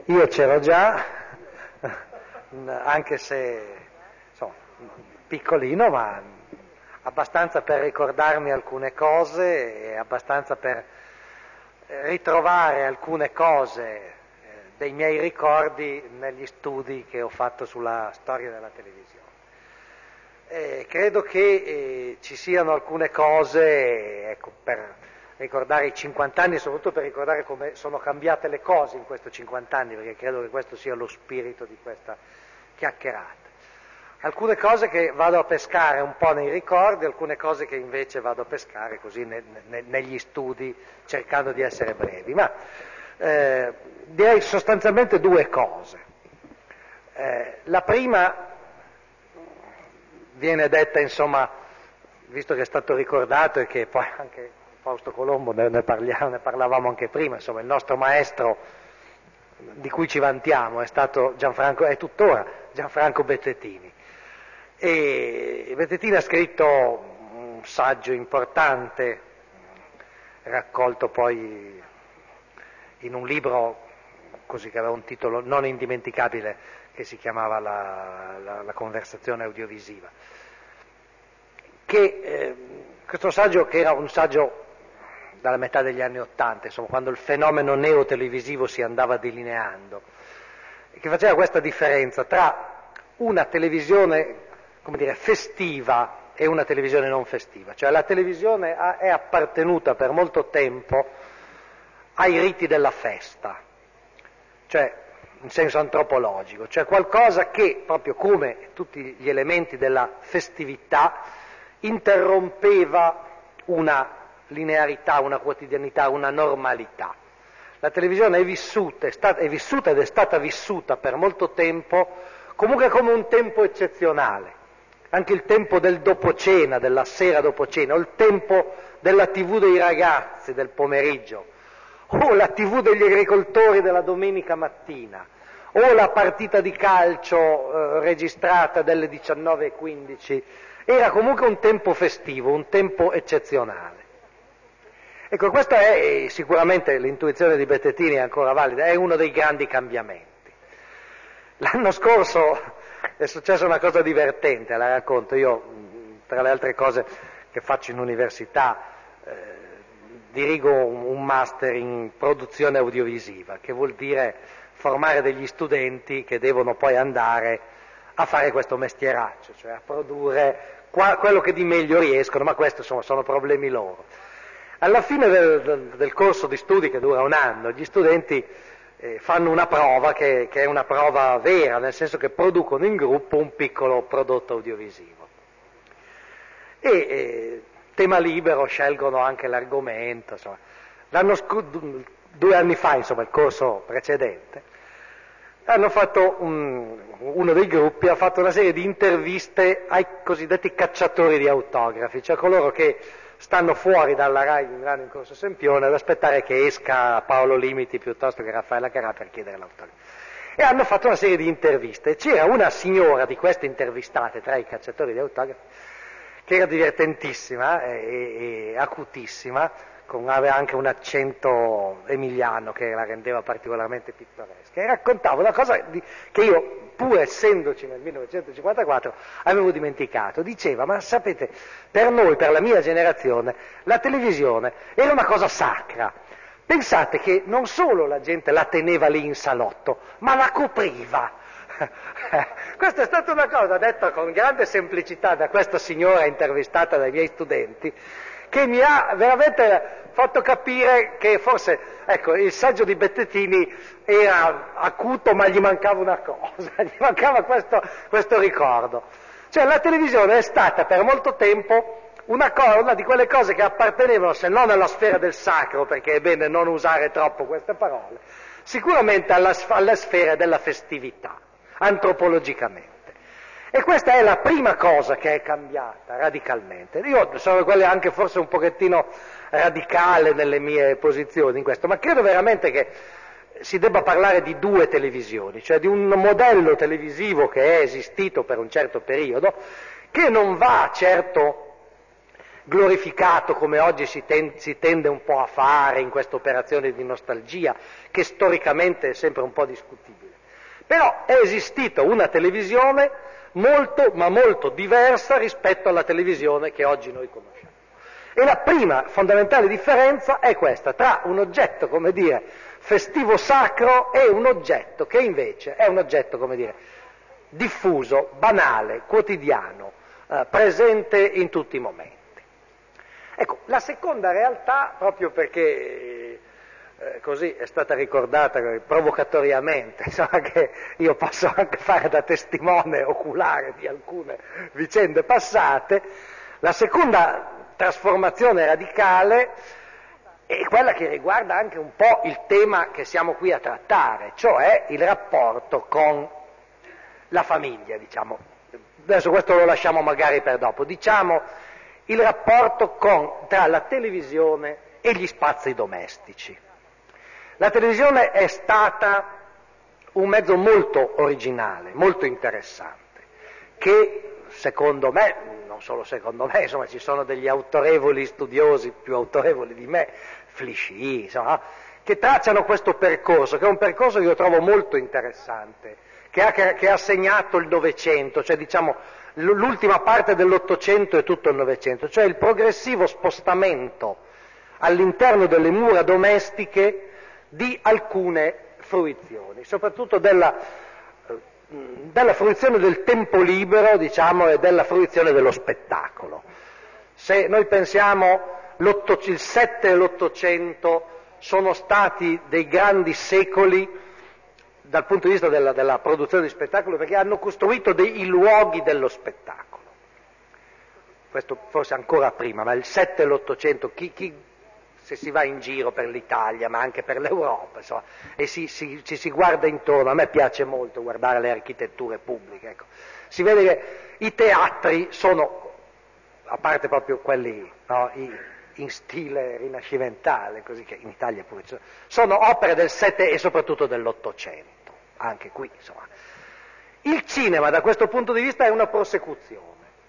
Io c'ero già, anche se insomma, piccolino, ma abbastanza per ricordarmi alcune cose e abbastanza per ritrovare alcune cose dei miei ricordi negli studi che ho fatto sulla storia della televisione. Credo che ci siano alcune cose, ecco, per ricordare i 50 anni e soprattutto per ricordare come sono cambiate le cose in questi 50 anni, perché credo che questo sia lo spirito di questa chiacchierata. Alcune cose che vado a pescare un po' nei ricordi, alcune cose che invece vado a pescare così negli studi, cercando di essere brevi. Ma direi sostanzialmente due cose. La prima viene detta, insomma, visto che è stato ricordato e che poi anche Fausto Colombo ne parlavamo anche prima, insomma, il nostro maestro di cui ci vantiamo è stato è tuttora Gianfranco Bettetini. E Bettetini ha scritto un saggio importante, raccolto poi in un libro così che aveva un titolo non indimenticabile, che si chiamava la conversazione audiovisiva. Questo saggio, che era un saggio dalla metà degli anni '80, insomma, quando il fenomeno neotelevisivo si andava delineando, che faceva questa differenza tra una televisione, come dire, festiva e una televisione non festiva. Cioè la televisione è appartenuta per molto tempo ai riti della festa, cioè in senso antropologico, cioè qualcosa che, proprio come tutti gli elementi della festività, interrompeva una linearità, una quotidianità, una normalità. La televisione è vissuta ed è stata vissuta per molto tempo comunque come un tempo eccezionale, anche il tempo del dopo cena, della sera dopo cena, o il tempo della TV dei ragazzi del pomeriggio, o la TV degli agricoltori della domenica mattina, o la partita di calcio registrata delle 19:15, era comunque un tempo festivo, un tempo eccezionale. Ecco, questa è sicuramente l'intuizione di Bettetini, è ancora valida, è uno dei grandi cambiamenti. L'anno scorso è successa una cosa divertente, la racconto. Io, tra le altre cose che faccio in università, dirigo un master in produzione audiovisiva, che vuol dire formare degli studenti che devono poi andare a fare questo mestieraccio, cioè a produrre quello che di meglio riescono, ma questo insomma sono problemi loro. Alla fine del corso di studi, che dura un anno, gli studenti fanno una prova che è una prova vera, nel senso che producono in gruppo un piccolo prodotto audiovisivo. Tema libero, scelgono anche l'argomento, insomma. 2 anni fa, insomma, il corso precedente, hanno fatto uno dei gruppi ha fatto una serie di interviste ai cosiddetti cacciatori di autografi, cioè coloro che stanno fuori dalla RAI di Milano in Corso Sempione ad aspettare che esca Paolo Limiti piuttosto che Raffaella Carrà per chiedere l'autografo. E hanno fatto una serie di interviste, e c'era una signora di queste intervistate tra i cacciatori di autografi che era divertentissima e acutissima, aveva anche un accento emiliano che la rendeva particolarmente pittoresca, e raccontava una cosa che io, pur essendoci nel 1954, avevo dimenticato. Diceva: ma sapete, per noi, per la mia generazione, la televisione era una cosa sacra. Pensate che non solo la gente la teneva lì in salotto, ma la copriva. Questa è stata una cosa detta con grande semplicità da questa signora intervistata dai miei studenti, che mi ha veramente fatto capire che forse, ecco, il saggio di Bettetini era acuto, ma gli mancava una cosa, gli mancava questo ricordo. Cioè la televisione è stata per molto tempo una di quelle cose che appartenevano, se non alla sfera del sacro, perché è bene non usare troppo queste parole, sicuramente alla sfera della festività, antropologicamente. E questa è la prima cosa che è cambiata radicalmente. Io sono quelle anche forse un pochettino radicale nelle mie posizioni in questo, ma credo veramente che si debba parlare di 2 televisioni, cioè di un modello televisivo che è esistito per un certo periodo, che non va certo glorificato come oggi si tende un po' a fare in questa operazione di nostalgia, che storicamente è sempre un po' discutibile. Però è esistita una televisione molto, ma molto diversa rispetto alla televisione che oggi noi conosciamo. E la prima fondamentale differenza è questa, tra un oggetto, come dire, festivo sacro e un oggetto che invece è un oggetto, come dire, diffuso, banale, quotidiano, presente in tutti i momenti. Ecco, la seconda realtà, proprio perché così è stata ricordata provocatoriamente, insomma, che io posso anche fare da testimone oculare di alcune vicende passate, la seconda trasformazione radicale è quella che riguarda anche un po' il tema che siamo qui a trattare, cioè il rapporto con la famiglia, diciamo. Adesso questo lo lasciamo magari per dopo, diciamo il rapporto tra la televisione e gli spazi domestici. La televisione è stata un mezzo molto originale, molto interessante, che secondo me, non solo secondo me, insomma ci sono degli autorevoli studiosi, più autorevoli di me, Flichy, insomma, che tracciano questo percorso, che è un percorso che io trovo molto interessante, che ha segnato il Novecento, cioè diciamo l'ultima parte dell'Ottocento e tutto il Novecento, cioè il progressivo spostamento all'interno delle mura domestiche di alcune fruizioni, soprattutto della fruizione del tempo libero, diciamo, e della fruizione dello spettacolo. Se noi pensiamo il 7 e l'Ottocento sono stati dei grandi secoli dal punto di vista della produzione di spettacolo, perché hanno costruito i luoghi dello spettacolo. Questo forse ancora prima, ma il 7 e l'Ottocento, se si va in giro per l'Italia, ma anche per l'Europa, insomma, e ci si guarda intorno, a me piace molto guardare le architetture pubbliche, ecco. Si vede che i teatri sono, a parte proprio quelli, no, in stile rinascimentale, così che in Italia pure sono opere del 7 e soprattutto dell'Ottocento, anche qui, insomma. Il cinema da questo punto di vista è una prosecuzione.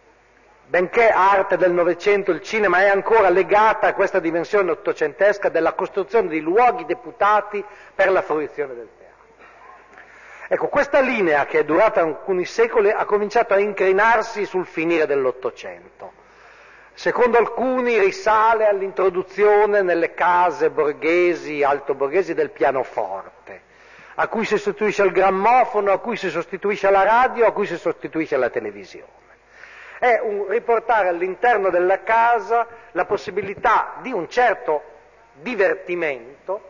Benché arte del Novecento, il cinema è ancora legata a questa dimensione ottocentesca della costruzione di luoghi deputati per la fruizione del teatro. Ecco, questa linea che è durata alcuni secoli ha cominciato a incrinarsi sul finire dell'Ottocento. Secondo alcuni risale all'introduzione nelle case borghesi, altoborghesi, del pianoforte, a cui si sostituisce il grammofono, a cui si sostituisce la radio, a cui si sostituisce la televisione. È un riportare all'interno della casa la possibilità di un certo divertimento,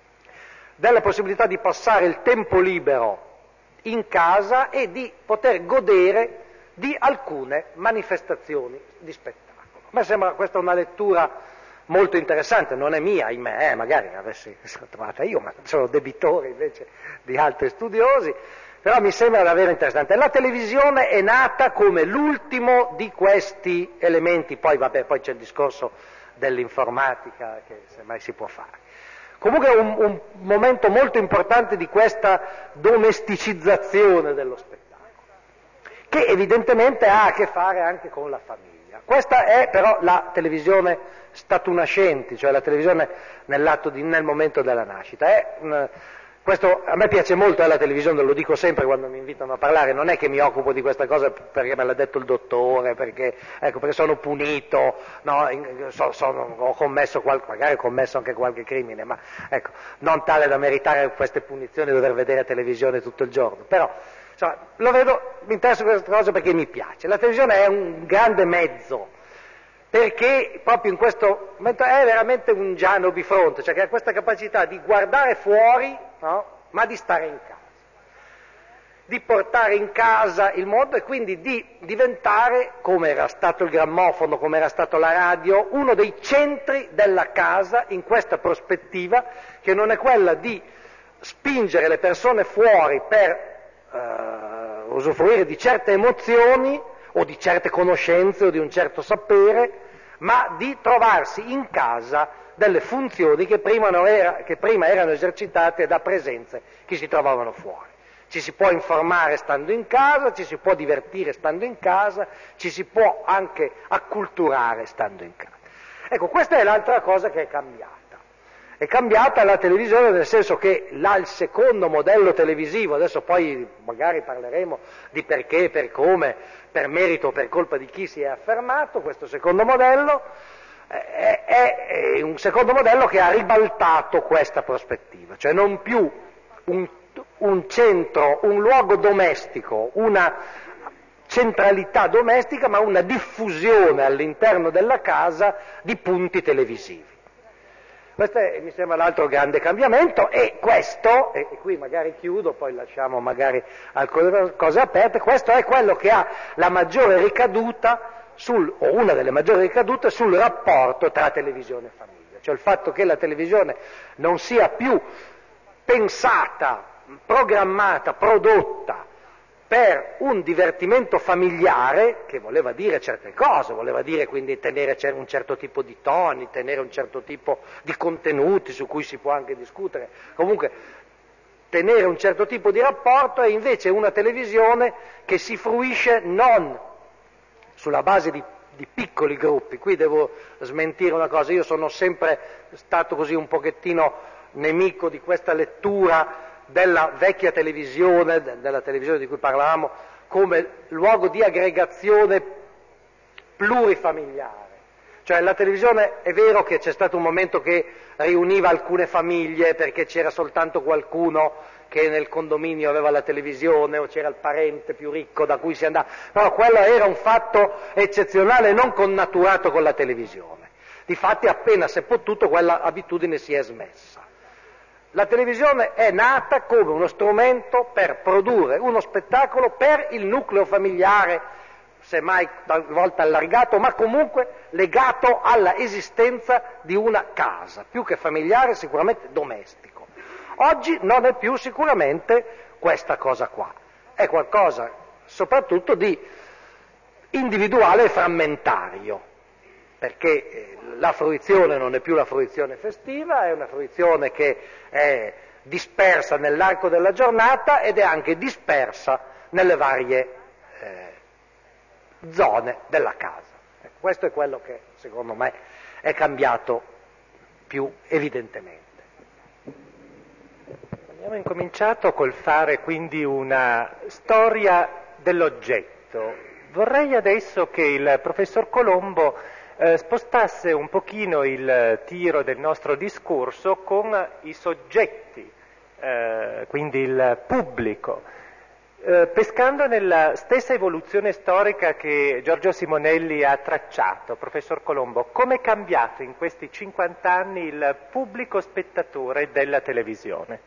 della possibilità di passare il tempo libero in casa e di poter godere di alcune manifestazioni di spettacolo. A me sembra questa una lettura molto interessante, non è mia, ahimè, magari l'avessi trovata io, ma sono debitore invece di altri studiosi. Però mi sembra davvero interessante. La televisione è nata come l'ultimo di questi elementi, poi c'è il discorso dell'informatica che semmai si può fare. Comunque è un momento molto importante di questa domesticizzazione dello spettacolo, che evidentemente ha a che fare anche con la famiglia. Questa è però la televisione statunascente, cioè la televisione nel momento della nascita. Questo a me piace molto la televisione, lo dico sempre quando mi invitano a parlare, non è che mi occupo di questa cosa perché me l'ha detto il dottore, perché sono punito, no, ho commesso magari ho commesso anche qualche crimine, ma ecco, non tale da meritare queste punizioni e dover vedere televisione tutto il giorno, però insomma, mi interessa questa cosa perché mi piace. La televisione è un grande mezzo, perché proprio in questo momento è veramente un Giano bifronte, cioè che ha questa capacità di guardare fuori, no? Ma di stare in casa, di portare in casa il mondo e quindi di diventare, come era stato il grammofono, come era stato la radio, uno dei centri della casa in questa prospettiva che non è quella di spingere le persone fuori per usufruire di certe emozioni o di certe conoscenze o di un certo sapere, ma di trovarsi in casa delle funzioni che prima erano esercitate da presenze che si trovavano fuori. Ci si può informare stando in casa, ci si può divertire stando in casa, ci si può anche acculturare stando in casa. Ecco, questa è l'altra cosa che è cambiata. È cambiata la televisione nel senso che il secondo modello televisivo, adesso poi magari parleremo di perché, per come, per merito o per colpa di chi si è affermato, questo secondo modello è un secondo modello che ha ribaltato questa prospettiva, cioè non più un centro, un luogo domestico, una centralità domestica, ma una diffusione all'interno della casa di punti televisivi. Questo mi sembra l'altro grande cambiamento e questo, e qui magari chiudo, poi lasciamo magari alcune cose aperte, questo è quello che ha la maggiore ricaduta o una delle maggiori ricadute sul rapporto tra televisione e famiglia, cioè il fatto che la televisione non sia più pensata, programmata, prodotta per un divertimento familiare, che voleva dire certe cose, voleva dire quindi tenere un certo tipo di toni, tenere un certo tipo di contenuti su cui si può anche discutere, comunque tenere un certo tipo di rapporto, è invece una televisione che si fruisce non sulla base di piccoli gruppi. Qui devo smentire una cosa, io sono sempre stato così un pochettino nemico di questa lettura della vecchia televisione, della televisione di cui parlavamo, come luogo di aggregazione plurifamiliare. Cioè la televisione è vero che c'è stato un momento che riuniva alcune famiglie perché c'era soltanto qualcuno che nel condominio aveva la televisione o c'era il parente più ricco da cui si andava, però quello era un fatto eccezionale non connaturato con la televisione. Difatti appena si è potuto quella abitudine si è smessa. La televisione è nata come uno strumento per produrre uno spettacolo per il nucleo familiare, semmai talvolta allargato, ma comunque legato alla esistenza di una casa, più che familiare sicuramente domestico. Oggi non è più sicuramente questa cosa qua, è qualcosa soprattutto di individuale e frammentario, perché la fruizione non è più la fruizione festiva, è una fruizione che è dispersa nell'arco della giornata ed è anche dispersa nelle varie zone della casa. Questo è quello che secondo me è cambiato più evidentemente. Abbiamo incominciato col fare quindi una storia dell'oggetto. Vorrei adesso che il professor Colombo spostasse un pochino il tiro del nostro discorso con i soggetti, quindi il pubblico, pescando nella stessa evoluzione storica che Giorgio Simonelli ha tracciato. Professor Colombo, come è cambiato in questi 50 anni il pubblico spettatore della televisione?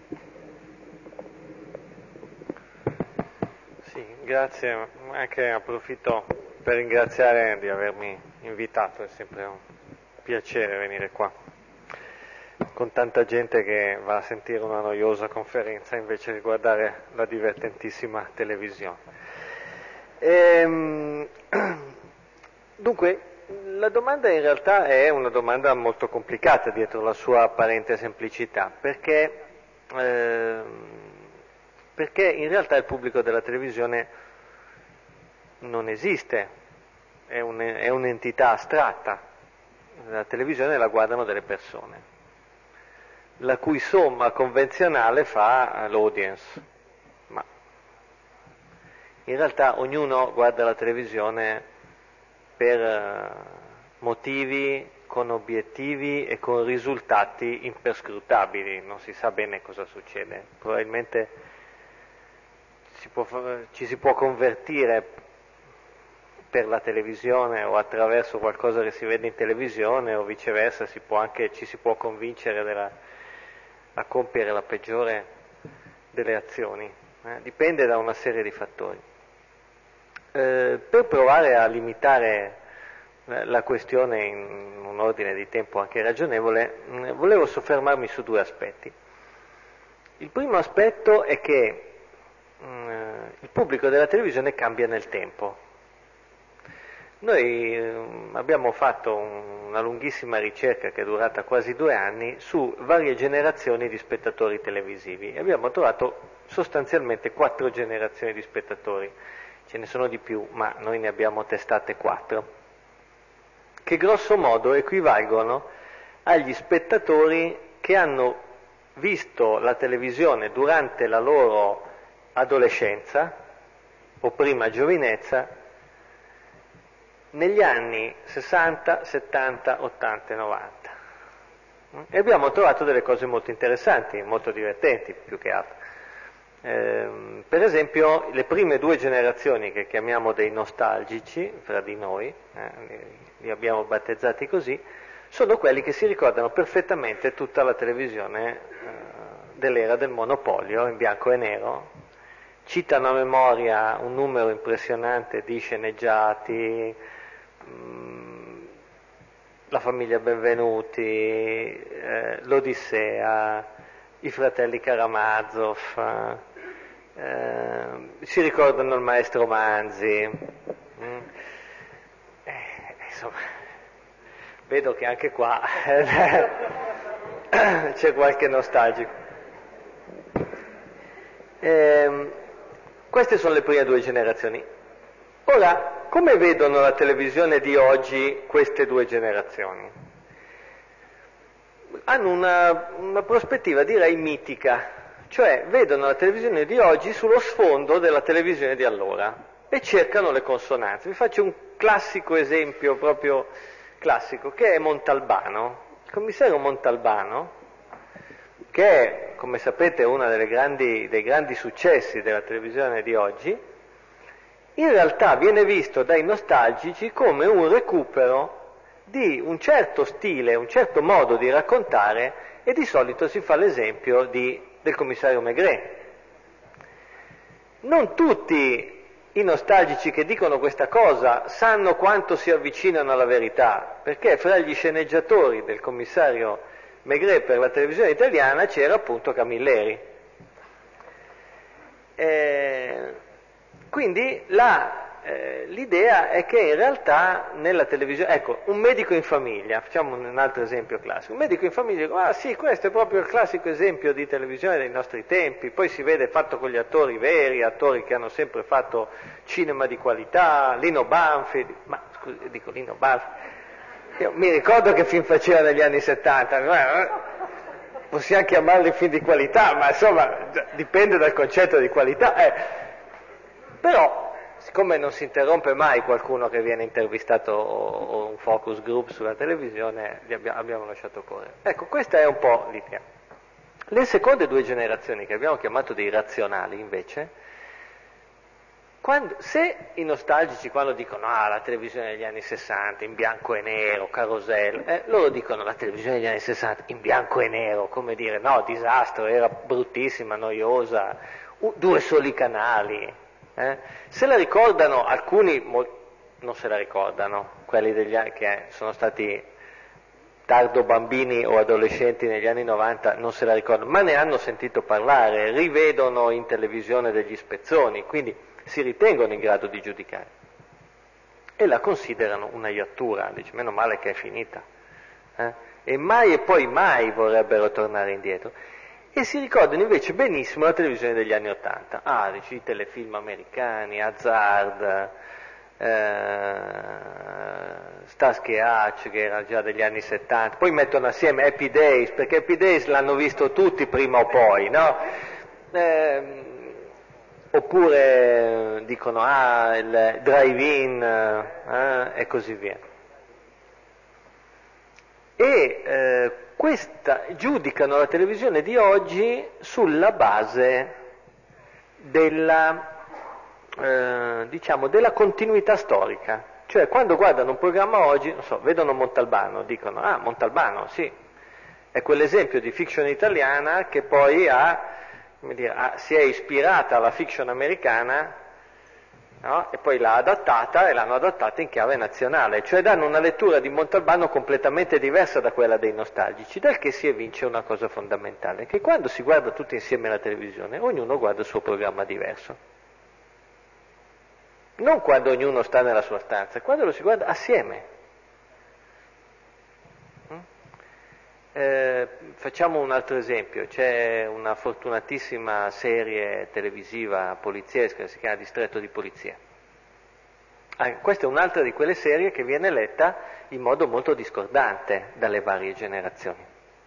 Sì, grazie, anche approfitto per ringraziare di avermi invitato, è sempre un piacere venire qua, con tanta gente che va a sentire una noiosa conferenza invece di guardare la divertentissima televisione. Dunque, la domanda in realtà è una domanda molto complicata dietro la sua apparente semplicità, perché in realtà il pubblico della televisione non esiste, è un'entità astratta. La televisione la guardano delle persone, la cui somma convenzionale fa l'audience, ma in realtà ognuno guarda la televisione per motivi, con obiettivi e con risultati imperscrutabili, non si sa bene cosa succede, probabilmente ci si può convertire per la televisione o attraverso qualcosa che si vede in televisione o viceversa, ci si può convincere a compiere la peggiore delle azioni, dipende da una serie di fattori. Per provare a limitare la questione in un ordine di tempo anche ragionevole, volevo soffermarmi su due aspetti. Il primo aspetto è che il pubblico della televisione cambia nel tempo. Noi abbiamo fatto una lunghissima ricerca che è durata quasi 2 anni su varie generazioni di spettatori televisivi e abbiamo trovato sostanzialmente 4 generazioni di spettatori. Ce ne sono di più, ma noi ne abbiamo testate 4, che grosso modo equivalgono agli spettatori che hanno visto la televisione durante la loro adolescenza o prima giovinezza negli anni 60, 70, 80 e 90. E abbiamo trovato delle cose molto interessanti, molto divertenti più che altro. Per esempio le prime 2 generazioni che chiamiamo dei nostalgici fra di noi, li abbiamo battezzati così, sono quelli che si ricordano perfettamente tutta la televisione dell'era del monopolio in bianco e nero, citano a memoria un numero impressionante di sceneggiati, La famiglia Benvenuti, l'Odissea, i fratelli Karamazov, si ricordano il maestro Manzi, insomma, vedo che anche qua c'è qualche nostalgico. Queste sono le prime 2 generazioni. Ora, come vedono la televisione di oggi queste 2 generazioni? Hanno una prospettiva, direi, mitica, cioè vedono la televisione di oggi sullo sfondo della televisione di allora e cercano le consonanze. Vi faccio un classico esempio, proprio classico, che è Montalbano. Il commissario Montalbano, che è, come sapete, uno dei grandi successi della televisione di oggi, in realtà viene visto dai nostalgici come un recupero di un certo stile, un certo modo di raccontare, e di solito si fa l'esempio del commissario Maigret. Non tutti i nostalgici che dicono questa cosa sanno quanto si avvicinano alla verità, perché fra gli sceneggiatori del commissario Maigret per la televisione italiana c'era appunto Camilleri. Quindi l'idea è che in realtà nella televisione, ecco, un medico in famiglia, facciamo un altro esempio classico, un medico in famiglia, ah sì, questo è proprio il classico esempio di televisione dei nostri tempi, poi si vede fatto con gli attori veri, attori che hanno sempre fatto cinema di qualità, Lino Banfi, ma scusi, dico Lino Banfi, io mi ricordo che film faceva negli anni 70, possiamo chiamarli film di qualità, ma insomma dipende dal concetto di qualità. Però, siccome non si interrompe mai qualcuno che viene intervistato o un focus group sulla televisione, abbiamo lasciato correre. Ecco, questa è un po' l'idea. Le seconde 2 generazioni, che abbiamo chiamato dei razionali, invece, se i nostalgici quando dicono la televisione degli anni 60 in bianco e nero, Carosello, loro dicono la televisione degli anni 60 in bianco e nero, come dire, no, disastro, era bruttissima, noiosa, 2 soli canali. Se la ricordano alcuni, non se la ricordano, quelli che sono stati tardo bambini o adolescenti negli anni 90 non se la ricordano, ma ne hanno sentito parlare, rivedono in televisione degli spezzoni, quindi si ritengono in grado di giudicare e la considerano una iattura, dice meno male che è finita, e mai e poi mai vorrebbero tornare indietro. E si ricordano invece benissimo la televisione degli anni 80, dici, i telefilm americani, Hazard, Starsky e Hutch, che era già degli anni 70, poi mettono assieme Happy Days, perché Happy Days l'hanno visto tutti prima o poi, no? Oppure dicono il drive-in e così via. E giudicano la televisione di oggi sulla base della continuità storica. Cioè, quando guardano un programma oggi, non so, vedono Montalbano, dicono, Montalbano, sì, è quell'esempio di fiction italiana che poi si è ispirata alla fiction americana, no? E poi l'ha adattata e l'hanno adattata in chiave nazionale, cioè danno una lettura di Montalbano completamente diversa da quella dei nostalgici, dal che si evince una cosa fondamentale, che quando si guarda tutti insieme la televisione, ognuno guarda il suo programma diverso. non quando ognuno sta nella sua stanza, quando lo si guarda assieme. Facciamo un altro esempio, c'è una fortunatissima serie televisiva poliziesca che si chiama Distretto di Polizia. Questa è un'altra di quelle serie che viene letta in modo molto discordante dalle varie generazioni.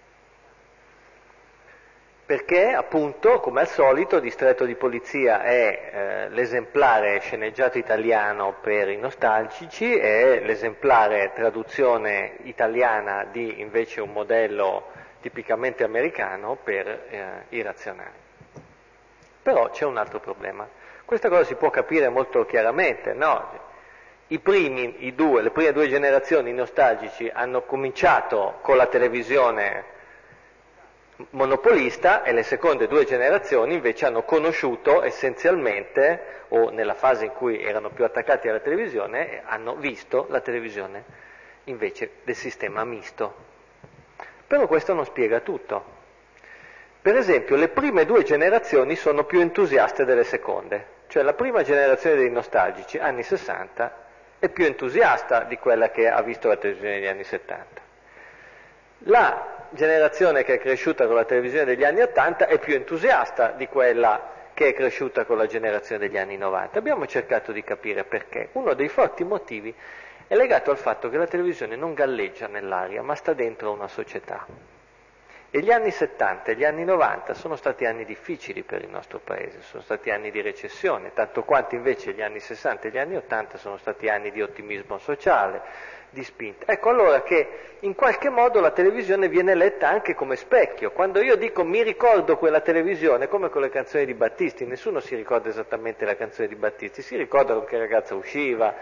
Perché appunto, come al solito, Distretto di Polizia è l'esemplare sceneggiato italiano per i nostalgici e l'esemplare traduzione italiana di invece un modello tipicamente americano per i razionali. Però c'è un altro problema. Questa cosa si può capire molto chiaramente, no? Le prime due generazioni nostalgici hanno cominciato con la televisione monopolista e le seconde due generazioni invece hanno conosciuto essenzialmente, o nella fase in cui erano più attaccati alla televisione, hanno visto la televisione invece del sistema misto. Però questo non spiega tutto. Per esempio, le prime due generazioni sono più entusiaste delle seconde, cioè la prima generazione dei nostalgici, anni 60, è più entusiasta di quella che ha visto la televisione degli anni 70. La generazione che è cresciuta con la televisione degli anni 80 è più entusiasta di quella che è cresciuta con la generazione degli anni 90. Abbiamo cercato di capire perché. Uno dei forti motivi è legato al fatto che la televisione non galleggia nell'aria, ma sta dentro una società. E gli anni 70 e gli anni 90 sono stati anni difficili per il nostro paese, sono stati anni di recessione, tanto quanto invece gli anni 60 e gli anni 80 sono stati anni di ottimismo sociale, di spinta. Ecco allora che in qualche modo la televisione viene letta anche come specchio. Quando io dico mi ricordo quella televisione, come con le canzoni di Battisti, nessuno si ricorda esattamente la canzone di Battisti, si ricorda con che ragazza usciva,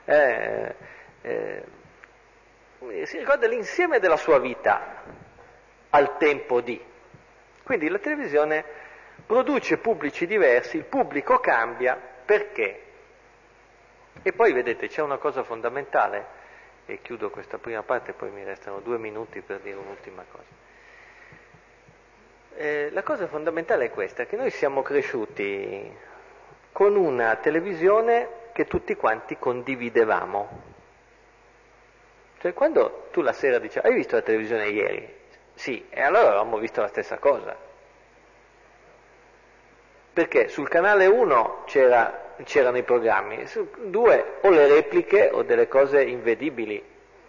si ricorda l'insieme della sua vita al tempo di. Quindi la televisione produce pubblici diversi, il pubblico cambia, perché? E poi vedete c'è una cosa fondamentale, e chiudo questa prima parte, poi mi restano 2 minuti per dire un'ultima cosa. La cosa fondamentale è questa, che noi siamo cresciuti con una televisione che tutti quanti condividevamo. Cioè quando tu la sera dici, hai visto la televisione ieri? Sì, e allora avevamo visto la stessa cosa. Perché sul canale 1 c'erano i programmi, su 2 o le repliche o delle cose invedibili,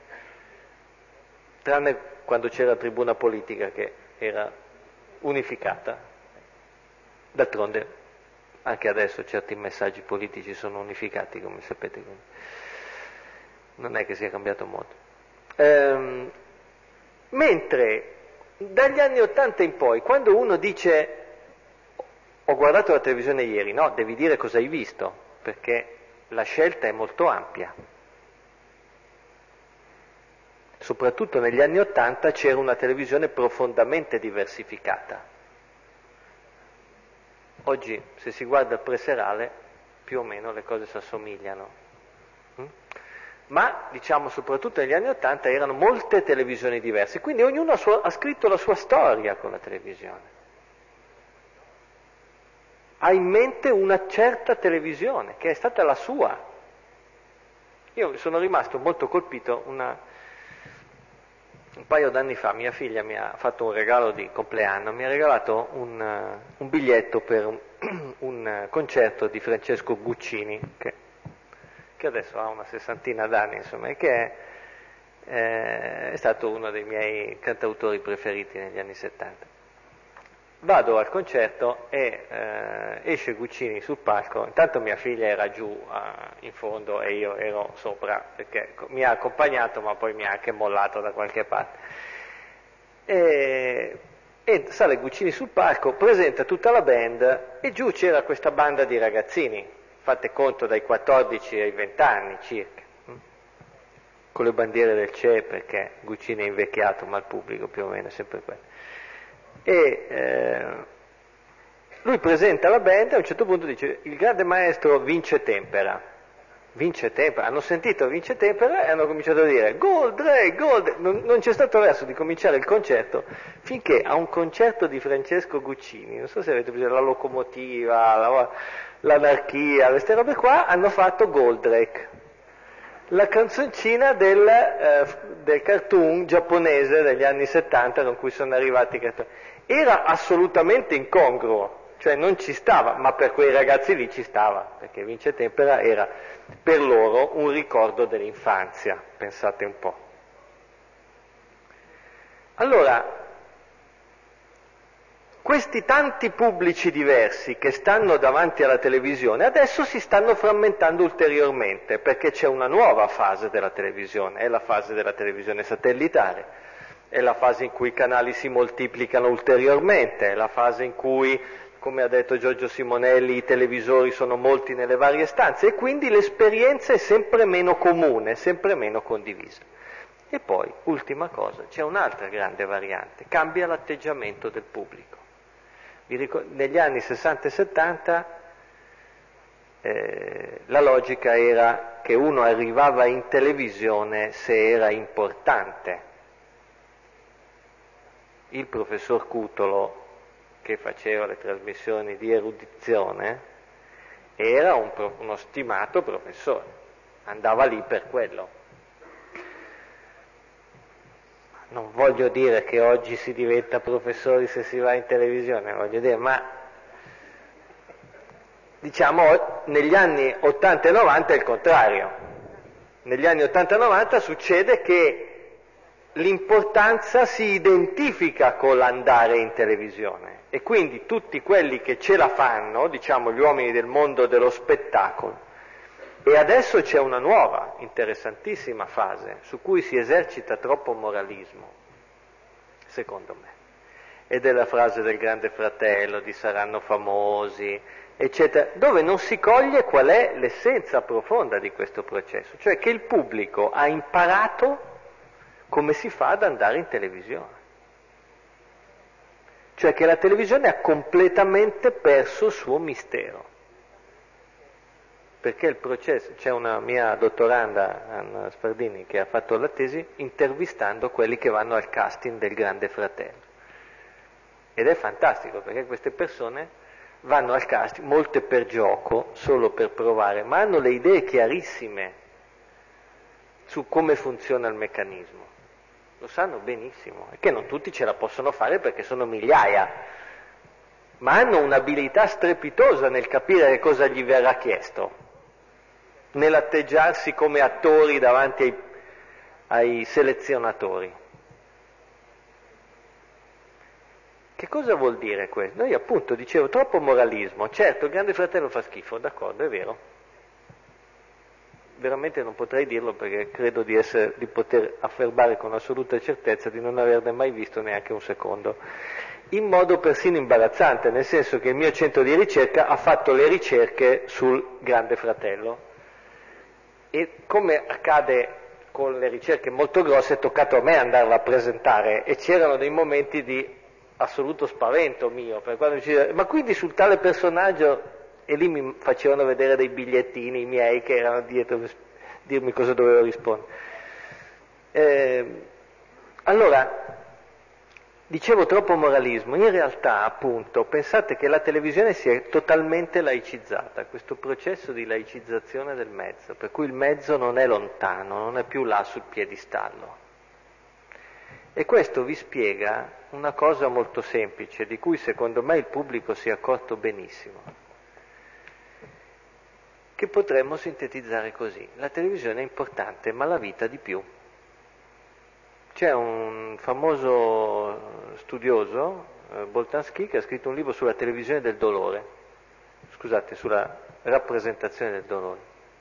tranne quando c'era la tribuna politica che era unificata. D'altronde anche adesso certi messaggi politici sono unificati, come sapete, quindi non è che sia cambiato molto. Mentre dagli anni 80 in poi, quando uno dice ho guardato la televisione ieri, no, devi dire cosa hai visto, perché la scelta è molto ampia. Soprattutto negli anni 80 c'era una televisione profondamente diversificata. Oggi, se si guarda il preserale, più o meno le cose si assomigliano. Ma, diciamo, soprattutto negli anni 80 erano molte televisioni diverse, quindi ognuno ha scritto la sua storia con la televisione. Ha in mente una certa televisione, che è stata la sua. Io sono rimasto molto colpito, un paio d'anni fa mia figlia mi ha fatto un regalo di compleanno, mi ha regalato un biglietto per un concerto di Francesco Guccini, che adesso ha una 60 d'anni, insomma, e che è stato uno dei miei cantautori preferiti negli anni 70. Vado al concerto e esce Guccini sul palco, intanto mia figlia era giù in fondo e io ero sopra, perché mi ha accompagnato ma poi mi ha anche mollato da qualche parte. E sale Guccini sul palco, presenta tutta la band e giù c'era questa banda di ragazzini, fate conto dai 14 ai 20 anni circa, con le bandiere del CE, perché Guccini è invecchiato ma il pubblico più o meno è sempre quello. E lui presenta la band e a un certo punto dice il grande maestro Vince Tempera. Vince Tempera, hanno sentito Vince Tempera e hanno cominciato a dire Gold, Ray, Gold. Non c'è stato verso di cominciare il concerto finché a un concerto di Francesco Guccini, non so se avete visto la locomotiva, l'anarchia, queste robe qua, hanno fatto Goldrake, la canzoncina del cartoon giapponese degli anni 70 con cui sono arrivati i cartoon. Era assolutamente incongruo, cioè non ci stava, ma per quei ragazzi lì ci stava, perché Vince Tempera era per loro un ricordo dell'infanzia, pensate un po'. Allora, questi tanti pubblici diversi che stanno davanti alla televisione adesso si stanno frammentando ulteriormente, perché c'è una nuova fase della televisione, è la fase della televisione satellitare, è la fase in cui i canali si moltiplicano ulteriormente, è la fase in cui, come ha detto Giorgio Simonelli, i televisori sono molti nelle varie stanze e quindi l'esperienza è sempre meno comune, sempre meno condivisa. E poi, ultima cosa, c'è un'altra grande variante, cambia l'atteggiamento del pubblico. Negli anni 60 e 70 la logica era che uno arrivava in televisione se era importante. Il professor Cutolo, che faceva le trasmissioni di erudizione, era uno stimato professore, andava lì per quello. Non voglio dire che oggi si diventa professori se si va in televisione, voglio dire, ma diciamo negli anni 80 e 90 è il contrario. Negli anni 80 e 90 succede che l'importanza si identifica con l'andare in televisione e quindi tutti quelli che ce la fanno, diciamo gli uomini del mondo dello spettacolo, e adesso c'è una nuova, interessantissima fase su cui si esercita troppo moralismo, secondo me, ed è la frase del Grande Fratello, di saranno famosi, eccetera, dove non si coglie qual è l'essenza profonda di questo processo, cioè che il pubblico ha imparato come si fa ad andare in televisione, cioè che la televisione ha completamente perso il suo mistero. Perché il processo, c'è una mia dottoranda, Anna Sfardini, che ha fatto la tesi intervistando quelli che vanno al casting del Grande Fratello. Ed è fantastico, perché queste persone vanno al casting, molte per gioco, solo per provare, ma hanno le idee chiarissime su come funziona il meccanismo. Lo sanno benissimo, e che non tutti ce la possono fare perché sono migliaia, ma hanno un'abilità strepitosa nel capire che cosa gli verrà chiesto, nell'atteggiarsi come attori davanti ai selezionatori. Che cosa vuol dire questo? Noi appunto dicevo troppo moralismo, certo il Grande Fratello fa schifo, d'accordo, è vero, veramente non potrei dirlo perché credo di poter affermare con assoluta certezza di non averne mai visto neanche un secondo, in modo persino imbarazzante, nel senso che il mio centro di ricerca ha fatto le ricerche sul Grande Fratello. E come accade con le ricerche molto grosse è toccato a me andarla a presentare e c'erano dei momenti di assoluto spavento mio, per quando ma quindi sul tale personaggio, e lì mi facevano vedere dei bigliettini miei che erano dietro per dirmi cosa dovevo rispondere. Allora, dicevo troppo moralismo, in realtà appunto pensate che la televisione si è totalmente laicizzata, questo processo di laicizzazione del mezzo, per cui il mezzo non è lontano, non è più là sul piedistallo. E questo vi spiega una cosa molto semplice, di cui secondo me il pubblico si è accorto benissimo, che potremmo sintetizzare così: la televisione è importante, ma la vita di più. C'è un famoso studioso, Boltanski, che ha scritto un libro sulla televisione del dolore, sulla rappresentazione del dolore,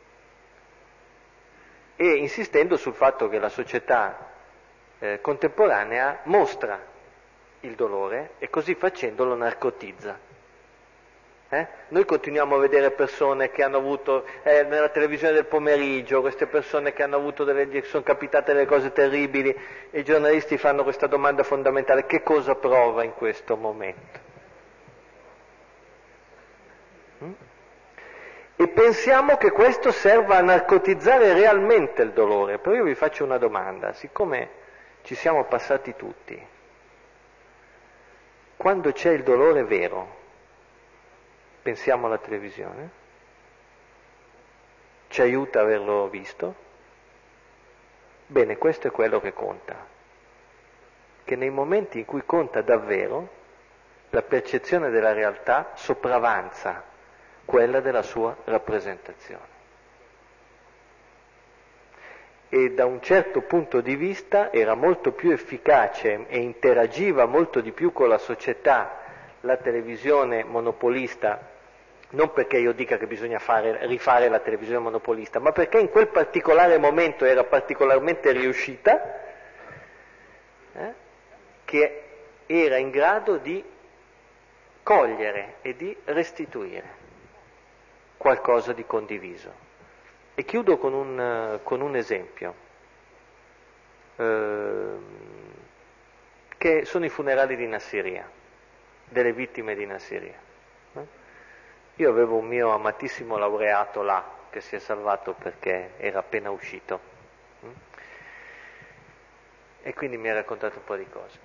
e insistendo sul fatto che la società contemporanea mostra il dolore e così facendo lo narcotizza. Noi continuiamo a vedere persone che hanno avuto nella televisione del pomeriggio, queste persone che hanno avuto sono capitate delle cose terribili, e i giornalisti fanno questa domanda fondamentale: che cosa prova in questo momento? E pensiamo che questo serva a narcotizzare realmente il dolore. Però io vi faccio una domanda: siccome ci siamo passati tutti, quando c'è il dolore vero, pensiamo alla televisione, ci aiuta a averlo visto. Bene, questo è quello che conta, che nei momenti in cui conta davvero, la percezione della realtà sopravanza quella della sua rappresentazione. E da un certo punto di vista era molto più efficace e interagiva molto di più con la società la televisione monopolista, non perché io dica che bisogna rifare la televisione monopolista, ma perché in quel particolare momento era particolarmente riuscita, che era in grado di cogliere e di restituire qualcosa di condiviso. E chiudo con un esempio, che sono i funerali di Nassiriya, delle vittime di Nassiriya. Io avevo un mio amatissimo laureato là, che si è salvato perché era appena uscito, e quindi mi ha raccontato un po' di cose.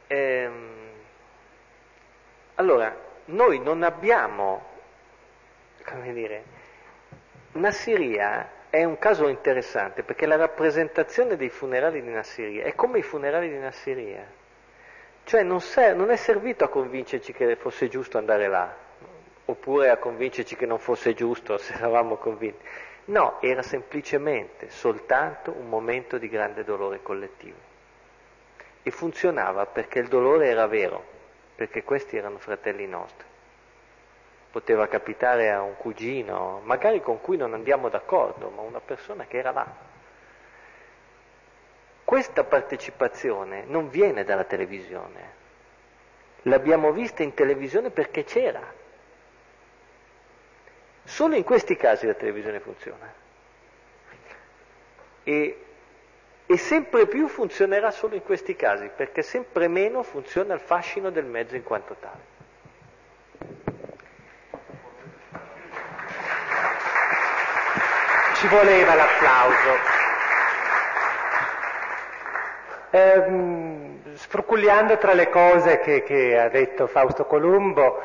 Allora, noi non abbiamo, come dire, Nassiriya è un caso interessante perché la rappresentazione dei funerali di Nassiriya è come i funerali di Nassiriya, cioè non è servito a convincerci che fosse giusto andare là, oppure a convincerci che non fosse giusto se eravamo convinti. No, era semplicemente soltanto un momento di grande dolore collettivo. E funzionava perché il dolore era vero, perché questi erano fratelli nostri. Poteva capitare a un cugino, magari con cui non andiamo d'accordo, ma una persona che era là. Questa partecipazione non viene dalla televisione. L'abbiamo vista in televisione perché c'era. Solo in questi casi la televisione funziona. E sempre più funzionerà solo in questi casi, perché sempre meno funziona il fascino del mezzo in quanto tale. Ci voleva l'applauso. Sfrucugliando tra le cose che ha detto Fausto Colombo,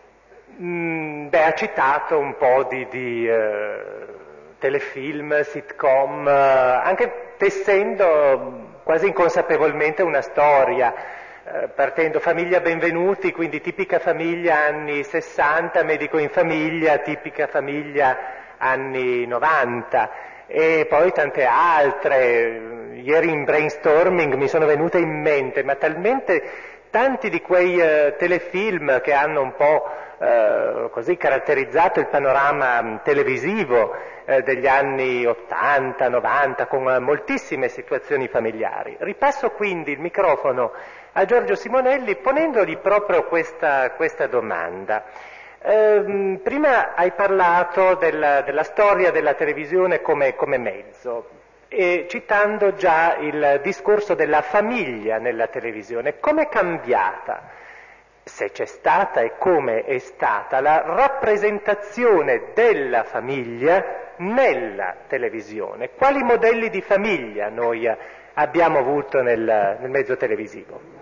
ha citato un po' di telefilm, sitcom, anche tessendo quasi inconsapevolmente una storia, partendo Famiglia Benvenuti, quindi tipica famiglia anni 60, Medico in famiglia, tipica famiglia anni 90, e poi tante altre. Ieri in brainstorming mi sono venute in mente, ma talmente tanti di quei telefilm che hanno un po' così caratterizzato il panorama televisivo degli anni 80, 90, con moltissime situazioni familiari. Ripasso quindi il microfono a Giorgio Simonelli ponendogli proprio questa domanda. Prima hai parlato della storia della televisione come mezzo, e citando già il discorso della famiglia nella televisione. Com'è cambiata, se c'è stata e come è stata, la rappresentazione della famiglia nella televisione? Quali modelli di famiglia noi abbiamo avuto nel mezzo televisivo?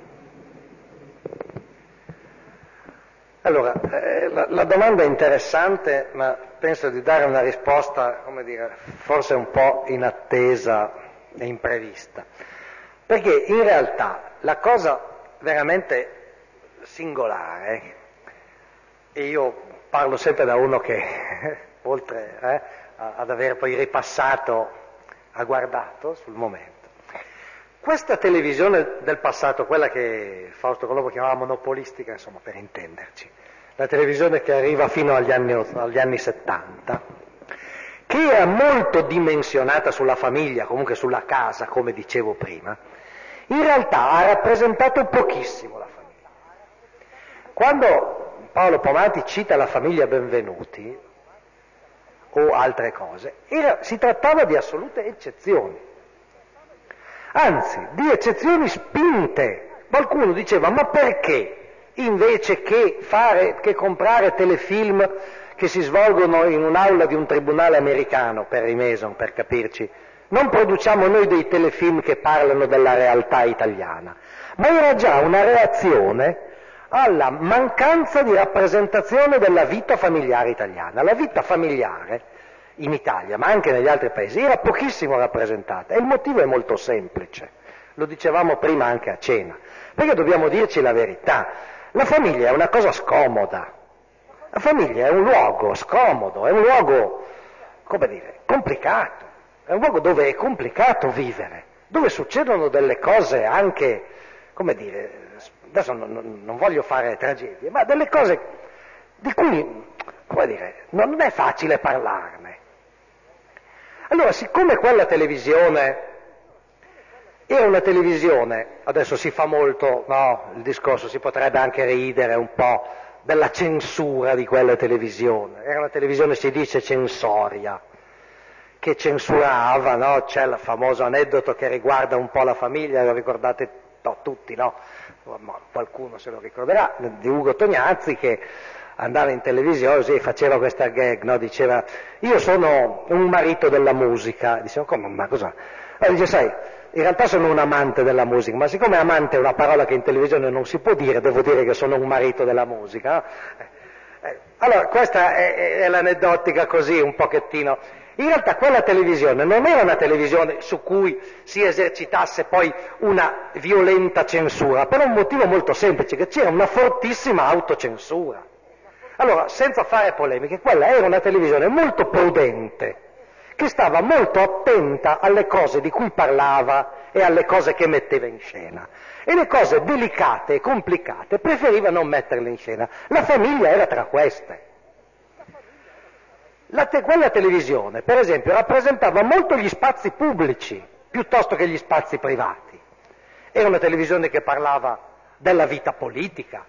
Allora, la domanda è interessante, ma penso di dare una risposta, come dire, forse un po' inattesa e imprevista. Perché in realtà la cosa veramente singolare, e io parlo sempre da uno che, oltre ad aver poi ripassato, ha guardato sul momento, questa televisione del passato, quella che Fausto Colombo chiamava monopolistica, insomma, per intenderci, la televisione che arriva fino agli anni 70, che era molto dimensionata sulla famiglia, comunque sulla casa, come dicevo prima, in realtà ha rappresentato pochissimo la famiglia. Quando Paolo Pomanti cita la famiglia Benvenuti, o altre cose, si trattava di assolute eccezioni. Anzi, di eccezioni spinte. Qualcuno diceva, ma perché invece che comprare telefilm che si svolgono in un'aula di un tribunale americano, per i Mason, per capirci, non produciamo noi dei telefilm che parlano della realtà italiana? Ma era già una reazione alla mancanza di rappresentazione della vita familiare italiana. La vita familiare in Italia, ma anche negli altri paesi, era pochissimo rappresentata, e il motivo è molto semplice, lo dicevamo prima anche a cena, perché dobbiamo dirci la verità, la famiglia è una cosa scomoda, la famiglia è un luogo scomodo, è un luogo, come dire, complicato, è un luogo dove è complicato vivere, dove succedono delle cose anche, come dire, adesso non voglio fare tragedie, ma delle cose di cui, come dire, non è facile parlarne. Allora, siccome quella televisione era una televisione, adesso si fa molto, no, il discorso, si potrebbe anche ridere un po' della censura di quella televisione, era una televisione, si dice, censoria, che censurava, no? C'è il famoso aneddoto che riguarda un po' la famiglia, lo ricordate tutti, no? Ma qualcuno se lo ricorderà, di Ugo Tognazzi, che andava in televisione e faceva questa gag, no? Diceva, io sono un marito della musica, dicevo, come, ma cosa? Allora dice, sai, in realtà sono un amante della musica, ma siccome amante è una parola che in televisione non si può dire, devo dire che sono un marito della musica, no? Allora, questa è l'aneddotica così, un pochettino. In realtà quella televisione non era una televisione su cui si esercitasse poi una violenta censura, per un motivo molto semplice, che c'era una fortissima autocensura. Allora, senza fare polemiche, quella era una televisione molto prudente, che stava molto attenta alle cose di cui parlava e alle cose che metteva in scena. E le cose delicate e complicate preferiva non metterle in scena. La famiglia era tra queste. Quella televisione, per esempio, rappresentava molto gli spazi pubblici, piuttosto che gli spazi privati. Era una televisione che parlava della vita politica,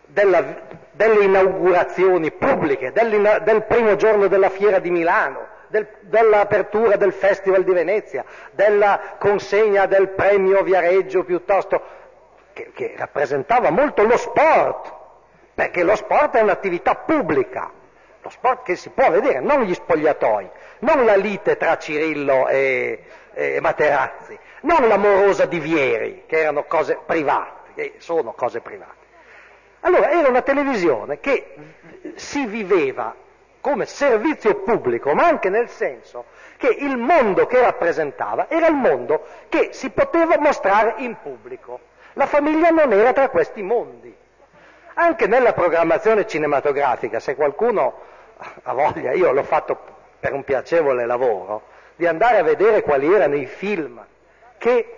delle inaugurazioni pubbliche, del primo giorno della Fiera di Milano, dell'apertura del Festival di Venezia, della consegna del premio Viareggio, piuttosto che rappresentava molto lo sport, perché lo sport è un'attività pubblica, lo sport che si può vedere, non gli spogliatoi, non la lite tra Cirillo e Materazzi, non l'amorosa di Vieri, che erano cose private, che sono cose private. Allora era una televisione che si viveva come servizio pubblico, ma anche nel senso che il mondo che rappresentava era il mondo che si poteva mostrare in pubblico. La famiglia non era tra questi mondi. Anche nella programmazione cinematografica, se qualcuno ha voglia, io l'ho fatto per un piacevole lavoro, di andare a vedere quali erano i film che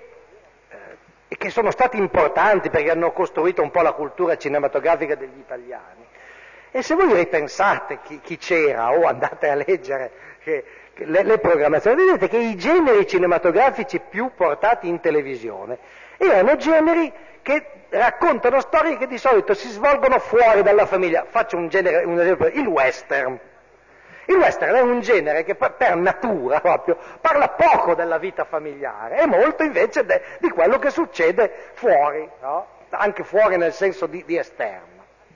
sono stati importanti perché hanno costruito un po' la cultura cinematografica degli italiani. E se voi ripensate chi c'era o andate a leggere le programmazioni, vedete che i generi cinematografici più portati in televisione erano generi che raccontano storie che di solito si svolgono fuori dalla famiglia. Faccio un esempio, il western. Il western è un genere che per natura proprio parla poco della vita familiare e molto invece di quello che succede fuori, no? Anche fuori nel senso di esterno.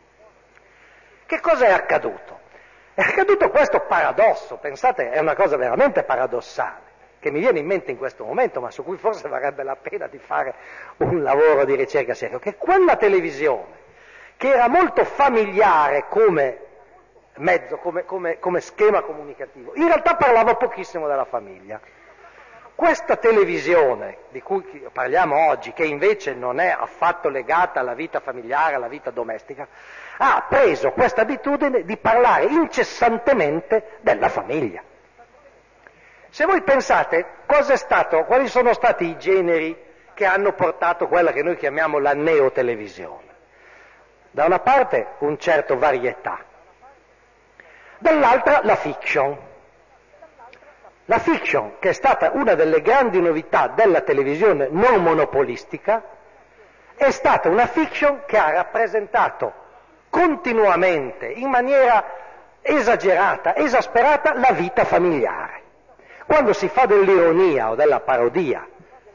Che cosa è accaduto? È accaduto questo paradosso, pensate, è una cosa veramente paradossale, che mi viene in mente in questo momento, ma su cui forse varrebbe la pena di fare un lavoro di ricerca serio, che quella televisione, che era molto familiare come mezzo, come schema comunicativo, in realtà parlava pochissimo della famiglia. Questa televisione di cui parliamo oggi, che invece non è affatto legata alla vita familiare, alla vita domestica, ha preso questa abitudine di parlare incessantemente della famiglia. Se voi pensate quali sono stati i generi che hanno portato quella che noi chiamiamo la neotelevisione, da una parte un certo varietà, dall'altra la fiction. La fiction, che è stata una delle grandi novità della televisione non monopolistica, è stata una fiction che ha rappresentato continuamente, in maniera esagerata, esasperata, la vita familiare. Quando si fa dell'ironia o della parodia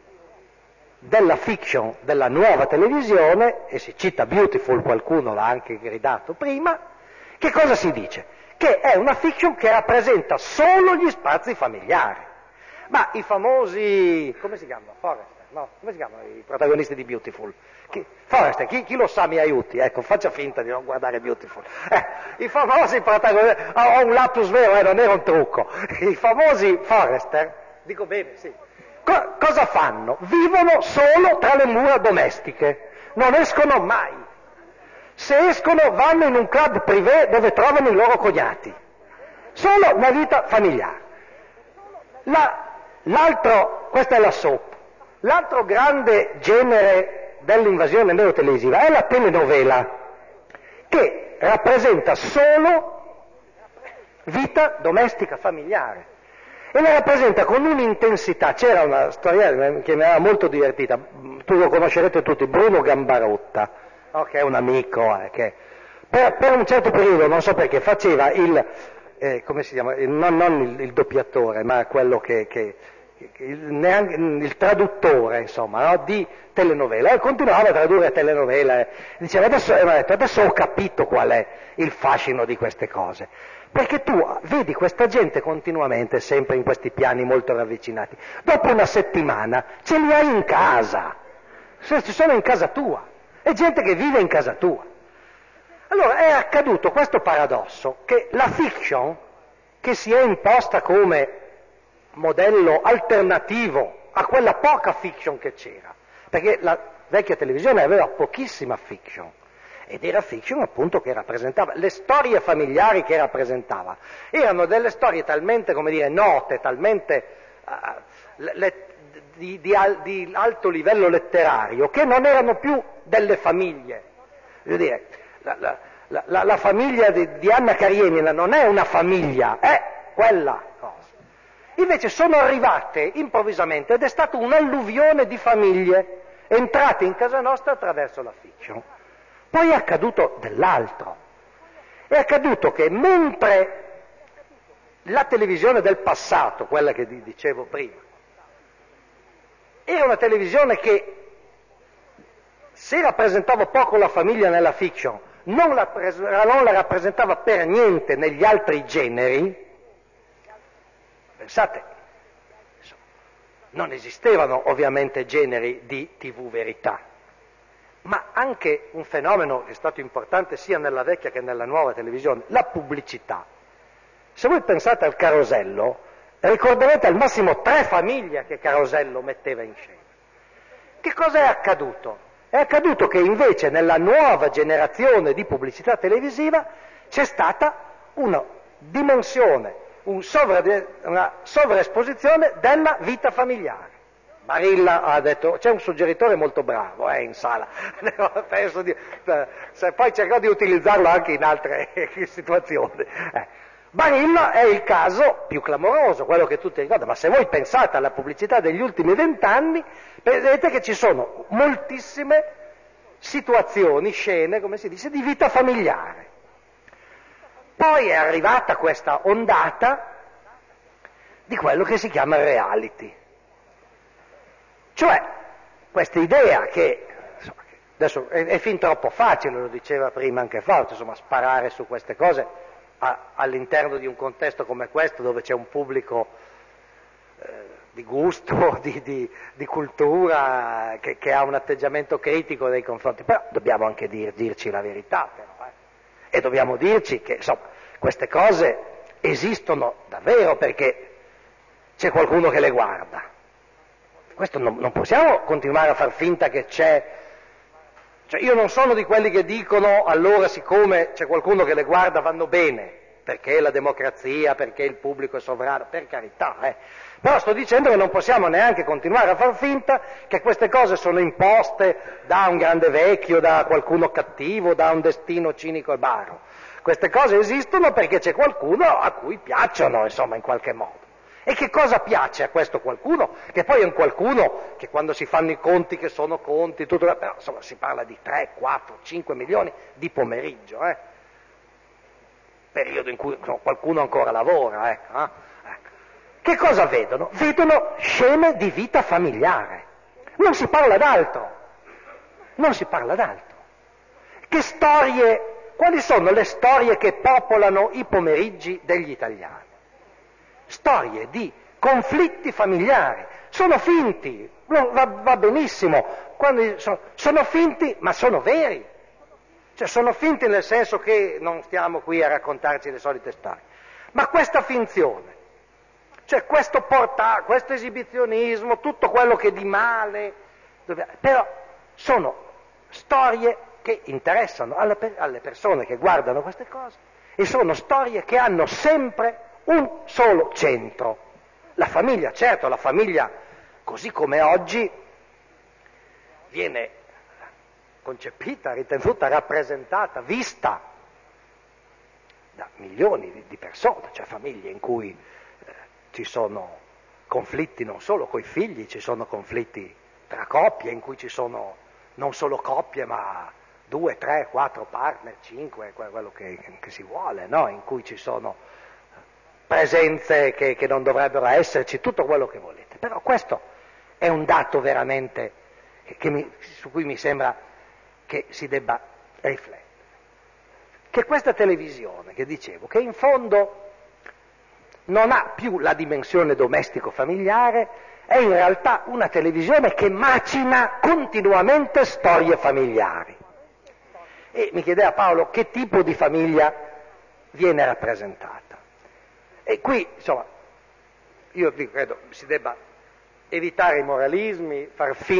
della fiction della nuova televisione, e si cita Beautiful, qualcuno l'ha anche gridato prima, che cosa si dice? Che è una fiction che rappresenta solo gli spazi familiari. Ma i famosi, come si chiamano? Forrester? No, come si chiamano i protagonisti di Beautiful? Forrester, chi lo sa mi aiuti, ecco, faccia finta di non guardare Beautiful. I famosi protagonisti, ho un lapsus vero, non era un trucco. I famosi Forrester, dico bene, sì. Cosa fanno? Vivono solo tra le mura domestiche, non escono mai. Se escono vanno in un club privé dove trovano i loro cognati. Solo una vita familiare. L'altro, questa è la soap, l'altro grande genere dell'invasione neotelevisiva è la telenovela, che rappresenta solo vita domestica familiare e la rappresenta con un'intensità. C'era una storia che mi aveva molto divertita, tu lo conoscerete tutti, Bruno Gambarotta, che è un amico, che per un certo periodo, non so perché, faceva come si chiama, non il doppiatore, ma quello il traduttore, insomma, no? Di telenovela, e continuava a tradurre telenovela, diceva adesso ho capito qual è il fascino di queste cose, perché tu vedi questa gente continuamente, sempre in questi piani molto ravvicinati, dopo una settimana ce li hai in casa, sono in casa tua, è gente che vive in casa tua. Allora è accaduto questo paradosso, che la fiction, che si è imposta come modello alternativo a quella poca fiction che c'era, perché la vecchia televisione aveva pochissima fiction, ed era fiction appunto che rappresentava, le storie familiari che rappresentava, erano delle storie talmente, come dire, note, talmente di alto livello letterario, che non erano più delle famiglie. Voglio dire, la famiglia di Anna Karenina non è una famiglia, è quella cosa. Invece sono arrivate improvvisamente ed è stata un'alluvione di famiglie entrate in casa nostra attraverso la fiction. Poi è accaduto dell'altro. È accaduto che mentre la televisione del passato, quella che dicevo prima, era una televisione che, se rappresentava poco la famiglia nella fiction, non la rappresentava per niente negli altri generi. Pensate, non esistevano ovviamente generi di TV verità, ma anche un fenomeno che è stato importante sia nella vecchia che nella nuova televisione, la pubblicità. Se voi pensate al Carosello, ricorderete al massimo 3 famiglie che Carosello metteva in scena. Che cosa è accaduto? È accaduto che invece nella nuova generazione di pubblicità televisiva c'è stata una dimensione, una sovraesposizione della vita familiare. Barilla ha detto, c'è un suggeritore molto bravo in sala, poi cercherò di utilizzarlo anche in altre situazioni. Barilla è il caso più clamoroso, quello che tutti ricordano, ma se voi pensate alla pubblicità degli ultimi 20 anni, vedete che ci sono moltissime situazioni, scene, come si dice, di vita familiare. Poi è arrivata questa ondata di quello che si chiama reality. Cioè, questa idea che, insomma, adesso è fin troppo facile, lo diceva prima anche Fausto, insomma, sparare su queste cose all'interno di un contesto come questo, dove c'è un pubblico di gusto, di cultura, che ha un atteggiamento critico nei confronti, però dobbiamo anche dirci la verità, però, e dobbiamo dirci che, insomma, queste cose esistono davvero perché c'è qualcuno che le guarda. Questo non possiamo continuare a far finta che c'è. Cioè, io non sono di quelli che dicono allora, siccome c'è qualcuno che le guarda, vanno bene, perché la democrazia, perché il pubblico è sovrano, per carità, Però sto dicendo che non possiamo neanche continuare a far finta che queste cose sono imposte da un grande vecchio, da qualcuno cattivo, da un destino cinico e baro. Queste cose esistono perché c'è qualcuno a cui piacciono, insomma, in qualche modo. E che cosa piace a questo qualcuno? Che poi è un qualcuno che quando si fanno i conti, che sono conti, tutto, però insomma si parla di 3, 4, 5 milioni di pomeriggio, periodo in cui qualcuno ancora lavora, ecco. Che cosa vedono? Vedono scene di vita familiare. Non si parla d'altro. Non si parla d'altro. Che storie, quali sono le storie che popolano i pomeriggi degli italiani? Storie di conflitti familiari, sono finti, va benissimo, sono finti ma sono veri, cioè sono finti nel senso che non stiamo qui a raccontarci le solite storie, ma questa finzione, cioè questo esibizionismo, tutto quello che di male, però sono storie che interessano alle persone che guardano queste cose e sono storie che hanno sempre un solo centro. La famiglia, certo, la famiglia così come oggi viene concepita, ritenuta, rappresentata, vista da milioni di persone, cioè famiglie in cui ci sono conflitti non solo coi figli, ci sono conflitti tra coppie, in cui ci sono non solo coppie ma 2, 3, 4 partner, 5, quello che si vuole, no? In cui ci sono presenze che non dovrebbero esserci, tutto quello che volete. Però questo è un dato veramente su cui mi sembra che si debba riflettere. Che questa televisione, che dicevo, che in fondo non ha più la dimensione domestico-familiare, è in realtà una televisione che macina continuamente storie familiari. E mi chiedeva Paolo che tipo di famiglia viene rappresentata. E qui, insomma, io credo si debba evitare i moralismi,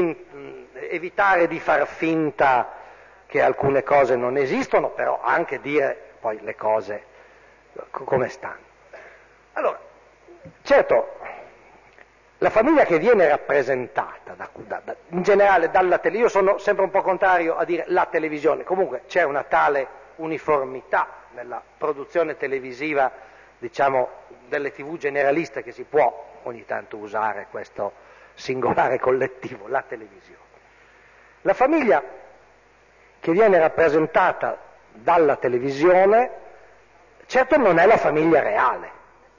evitare di far finta che alcune cose non esistono, però anche dire poi le cose come stanno. Allora, certo, la famiglia che viene rappresentata in generale dalla televisione, io sono sempre un po' contrario a dire la televisione, comunque c'è una tale uniformità nella produzione televisiva, diciamo, delle TV generaliste che si può ogni tanto usare questo singolare collettivo, la televisione. La famiglia che viene rappresentata dalla televisione, certo non è la famiglia reale,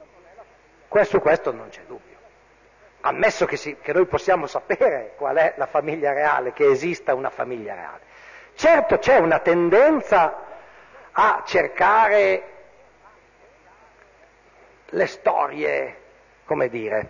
su questo non c'è dubbio, ammesso che noi possiamo sapere qual è la famiglia reale, che esista una famiglia reale. Certo c'è una tendenza a cercare le storie, come dire,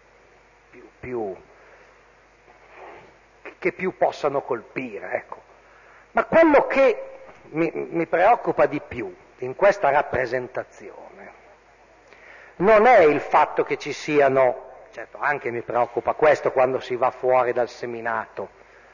che più possano colpire, ecco. Ma quello che mi preoccupa di più in questa rappresentazione non è il fatto che ci siano, certo anche mi preoccupa questo quando si va fuori dal seminato,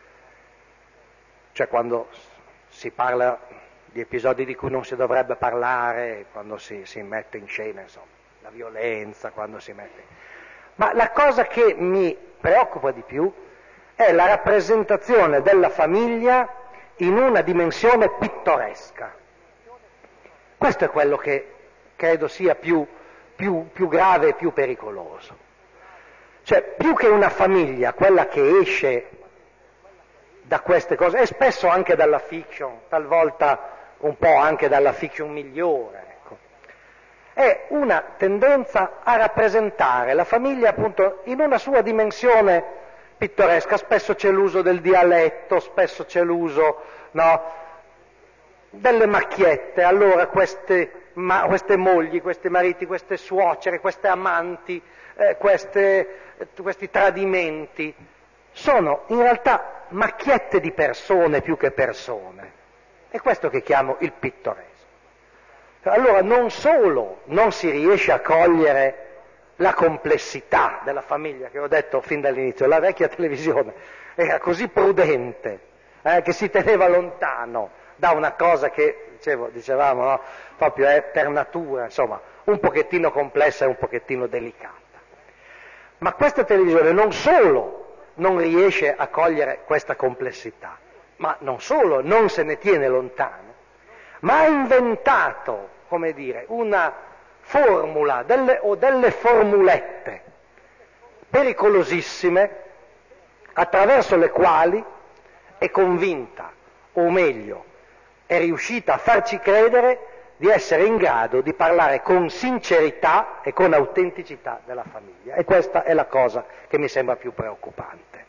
cioè quando si parla di episodi di cui non si dovrebbe parlare, quando si mette in scena, insomma, la violenza, quando si mette... Ma la cosa che mi preoccupa di più è la rappresentazione della famiglia in una dimensione pittoresca. Questo è quello che credo sia più grave e più pericoloso. Cioè, più che una famiglia, quella che esce da queste cose, e spesso anche dalla fiction, talvolta un po' anche dalla fiction migliore, ecco, è una tendenza a rappresentare la famiglia appunto in una sua dimensione pittoresca. Spesso c'è l'uso del dialetto, spesso c'è l'uso, no, delle macchiette. Allora queste mogli, questi mariti, queste suocere, queste amanti, questi tradimenti sono in realtà macchiette di persone più che persone. È questo che chiamo il pittoresco. Allora non solo non si riesce a cogliere la complessità della famiglia, che ho detto fin dall'inizio, la vecchia televisione era così prudente che si teneva lontano da una cosa che, dicevamo, no? Proprio è per natura, insomma, un pochettino complessa e un pochettino delicata. Ma questa televisione non solo non riesce a cogliere questa complessità, ma non solo non se ne tiene lontano, ma ha inventato, come dire, una formula o delle formulette pericolosissime attraverso le quali è convinta, o meglio, è riuscita a farci credere di essere in grado di parlare con sincerità e con autenticità della famiglia. E questa è la cosa che mi sembra più preoccupante.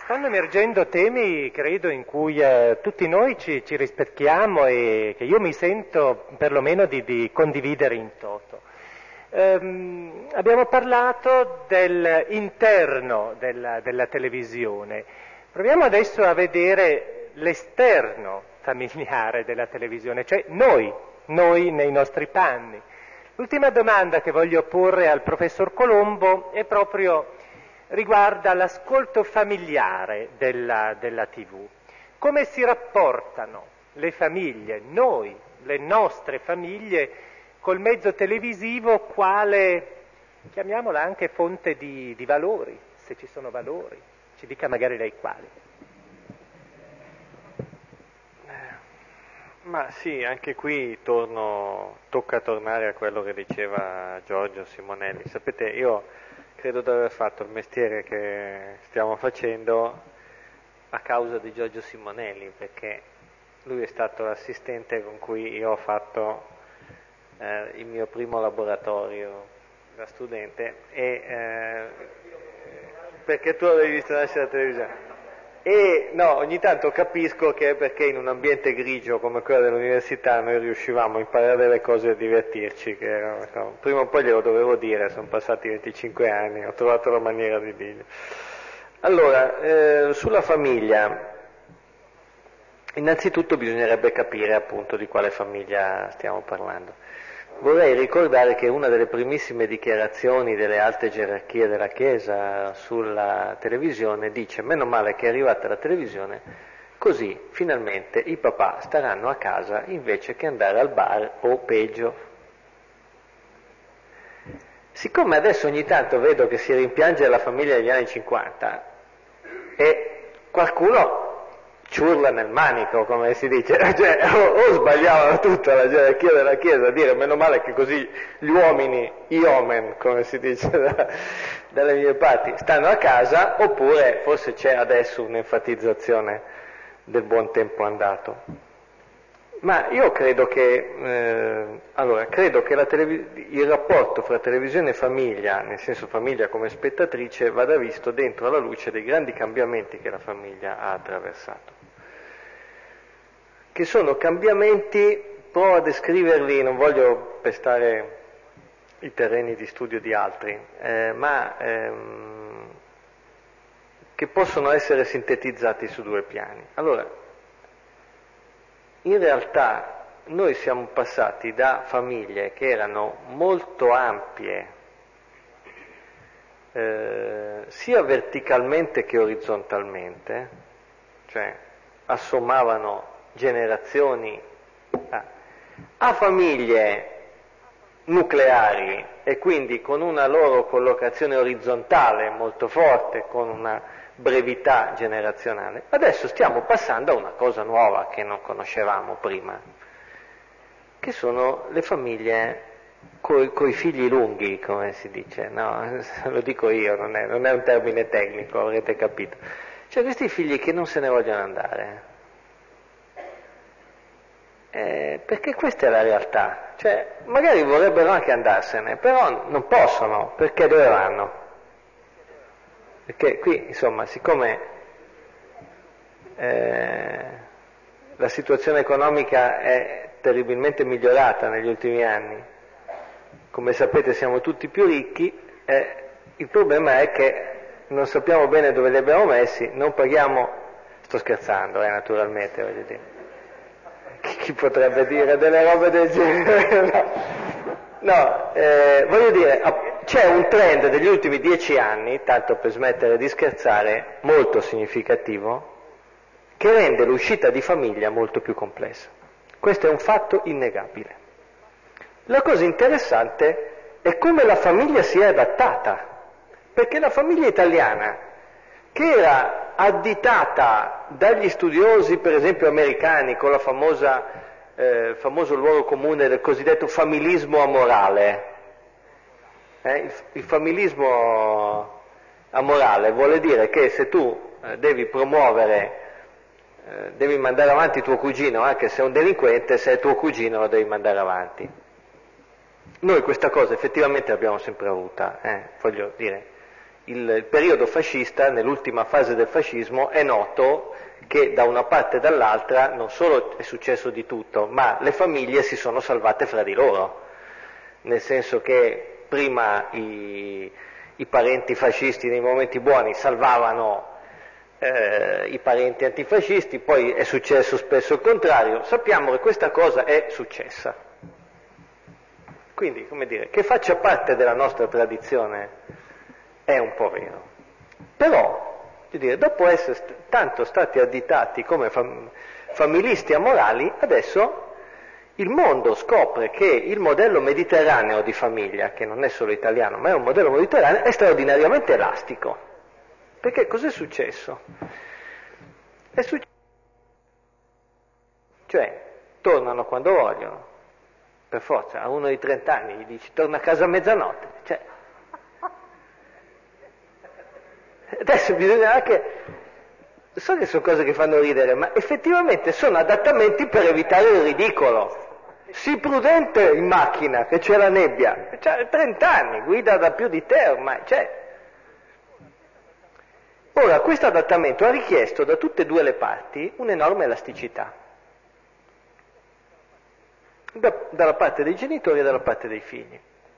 stanno emergendo temi, credo, in cui tutti noi ci rispecchiamo e che io mi sento perlomeno di condividere in toto. Abbiamo parlato dell'interno della televisione. Proviamo adesso a vedere l'esterno familiare della televisione, cioè noi nei nostri panni. L'ultima domanda che voglio porre al professor Colombo è proprio riguarda l'ascolto familiare della TV. Come si rapportano le famiglie, noi, le nostre famiglie, col mezzo televisivo quale, chiamiamola anche fonte di valori, se ci sono valori, ci dica magari lei quali. Ma sì, anche qui tocca tornare a quello che diceva Giorgio Simonelli. Sapete, io credo di aver fatto il mestiere che stiamo facendo a causa di Giorgio Simonelli, perché lui è stato l'assistente con cui io ho fatto il mio primo laboratorio da studente, perché tu avevi visto nascere la televisione. E no, ogni tanto capisco che è perché in un ambiente grigio come quello dell'università noi riuscivamo a imparare delle cose e a divertirci, prima o poi glielo dovevo dire, sono passati 25 anni, ho trovato la maniera di dirlo. Allora, sulla famiglia, innanzitutto bisognerebbe capire appunto di quale famiglia stiamo parlando. Vorrei ricordare che una delle primissime dichiarazioni delle alte gerarchie della Chiesa sulla televisione dice: meno male che è arrivata la televisione, così finalmente i papà staranno a casa invece che andare al bar o peggio. Siccome adesso ogni tanto vedo che si rimpiange la famiglia degli anni 50 e qualcuno ciurla nel manico, come si dice, cioè, o sbagliavano tutta la gerarchia della Chiesa a dire meno male che così gli uomini, iomen, come si dice dalle mie parti, stanno a casa, oppure forse c'è adesso un'enfatizzazione del buon tempo andato. Ma io credo che, il rapporto fra televisione e famiglia, nel senso famiglia come spettatrice, vada visto dentro alla luce dei grandi cambiamenti che la famiglia ha attraversato. Che sono cambiamenti, provo a descriverli, non voglio pestare i terreni di studio di altri, che possono essere sintetizzati su due piani. Allora, in realtà noi siamo passati da famiglie che erano molto ampie, sia verticalmente che orizzontalmente, cioè assommavano generazioni, a famiglie nucleari e quindi con una loro collocazione orizzontale molto forte, con una brevità generazionale. Adesso stiamo passando a una cosa nuova che non conoscevamo prima, che sono le famiglie coi figli lunghi, come si dice, no? Lo dico io, non è un termine tecnico, avrete capito. Cioè questi figli che non se ne vogliono andare, perché questa è la realtà, cioè magari vorrebbero anche andarsene, però non possono, perché dove vanno? Perché qui, insomma, siccome la situazione economica è terribilmente migliorata negli ultimi anni, come sapete siamo tutti più ricchi, il problema è che non sappiamo bene dove li abbiamo messi, non paghiamo, sto scherzando naturalmente, voglio dire, chi potrebbe dire delle robe del genere? No, voglio dire, c'è un trend degli ultimi 10 anni, tanto per smettere di scherzare, molto significativo, che rende l'uscita di famiglia molto più complessa. Questo è un fatto innegabile. La cosa interessante è come la famiglia si è adattata, perché la famiglia italiana, che era additata dagli studiosi, per esempio americani, con la famoso luogo comune del cosiddetto familismo amorale. Il familismo amorale vuole dire che se tu devi mandare avanti tuo cugino, anche se è un delinquente, se è tuo cugino lo devi mandare avanti. Noi questa cosa effettivamente l'abbiamo sempre avuta, voglio dire, il periodo fascista, nell'ultima fase del fascismo, è noto che da una parte e dall'altra non solo è successo di tutto, ma le famiglie si sono salvate fra di loro, nel senso che prima i parenti fascisti nei momenti buoni salvavano i parenti antifascisti, poi è successo spesso il contrario. Sappiamo che questa cosa è successa. Quindi, come dire, che faccia parte della nostra tradizione è un po' vero. Però, dopo essere tanto stati additati come familisti amorali, adesso il mondo scopre che il modello mediterraneo di famiglia, che non è solo italiano, ma è un modello mediterraneo, è straordinariamente elastico. Perché cos'è successo? Cioè, tornano quando vogliono, per forza, a uno di 30 anni gli dici torna a casa a mezzanotte. Cioè, adesso bisogna anche, so che sono cose che fanno ridere, ma effettivamente sono adattamenti per evitare il ridicolo. Sii prudente in macchina, che c'è la nebbia. C'ha 30 anni, guida da più di te ormai. Ora, questo adattamento ha richiesto da tutte e due le parti un'enorme elasticità. Dalla parte dei genitori e dalla parte dei figli.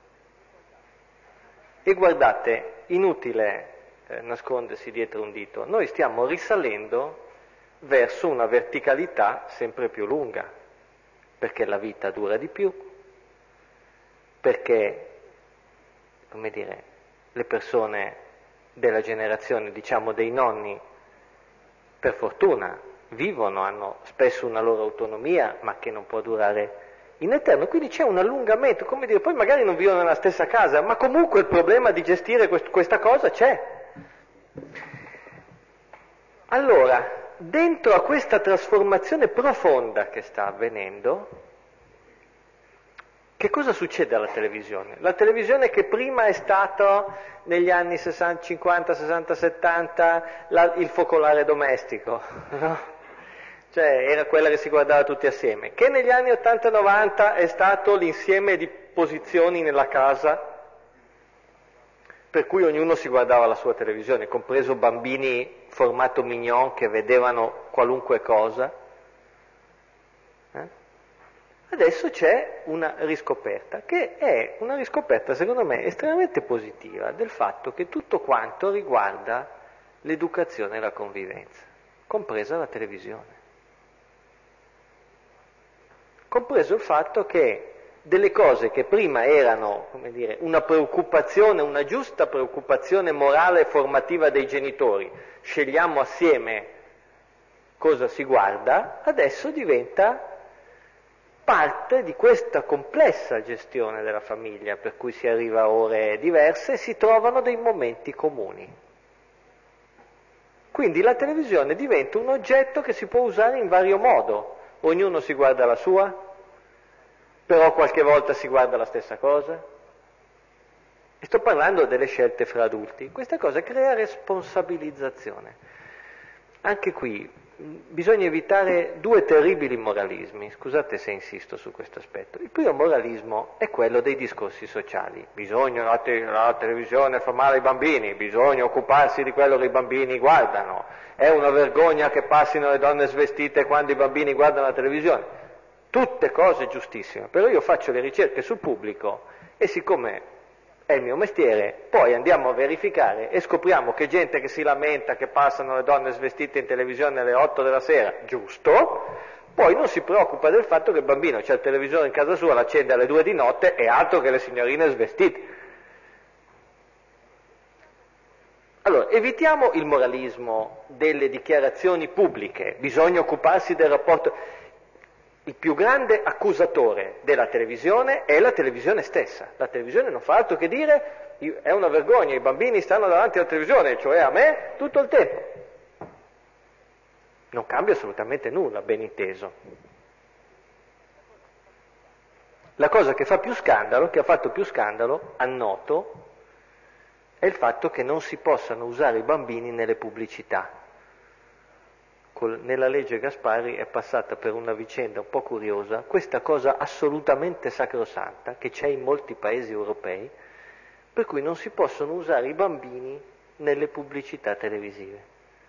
E guardate, inutile nascondersi dietro un dito, noi stiamo risalendo verso una verticalità sempre più lunga, perché la vita dura di più, perché, come dire, le persone della generazione, diciamo dei nonni, per fortuna vivono, hanno spesso una loro autonomia, ma che non può durare in eterno, quindi c'è un allungamento, come dire, poi magari non vivono nella stessa casa, ma comunque il problema di gestire questa cosa c'è. Allora, dentro a questa trasformazione profonda che sta avvenendo, che cosa succede alla televisione? La televisione che prima è stato negli anni 60, 50, 60, 70 il focolare domestico, no? Cioè era quella che si guardava tutti assieme, che negli anni 80 e 90 è stato l'insieme di posizioni nella casa per cui ognuno si guardava la sua televisione, compreso bambini formato mignon che vedevano qualunque cosa. Adesso c'è una riscoperta, che è una riscoperta secondo me estremamente positiva del fatto che tutto quanto riguarda l'educazione e la convivenza, compresa la televisione. Compreso il fatto che delle cose che prima erano, come dire, una preoccupazione, una giusta preoccupazione morale e formativa dei genitori, scegliamo assieme cosa si guarda, adesso diventa parte di questa complessa gestione della famiglia, per cui si arriva a ore diverse e si trovano dei momenti comuni. Quindi la televisione diventa un oggetto che si può usare in vario modo, ognuno si guarda la sua, però qualche volta si guarda la stessa cosa. E sto parlando delle scelte fra adulti. Questa cosa crea responsabilizzazione. Anche qui bisogna evitare due terribili moralismi, scusate se insisto su questo aspetto. Il primo moralismo è quello dei discorsi sociali. La televisione fa male ai bambini, bisogna occuparsi di quello che i bambini guardano. È una vergogna che passino le donne svestite quando i bambini guardano la televisione. Tutte cose giustissime, però io faccio le ricerche sul pubblico e siccome è il mio mestiere, poi andiamo a verificare e scopriamo che gente che si lamenta che passano le donne svestite in televisione alle 8 della sera, giusto, poi non si preoccupa del fatto che il bambino c'ha il televisore in casa sua, l'accende alle 2 di notte e altro che le signorine svestite. Allora, evitiamo il moralismo delle dichiarazioni pubbliche, bisogna occuparsi del rapporto. Il più grande accusatore della televisione è la televisione stessa. La televisione non fa altro che dire è una vergogna, i bambini stanno davanti alla televisione, cioè a me, tutto il tempo. Non cambia assolutamente nulla, ben inteso. La cosa che fa più scandalo, che ha fatto più scandalo, annoto, è il fatto che non si possano usare i bambini nelle pubblicità. Nella legge Gasparri è passata per una vicenda un po' curiosa questa cosa assolutamente sacrosanta che c'è in molti paesi europei, per cui non si possono usare i bambini nelle pubblicità televisive.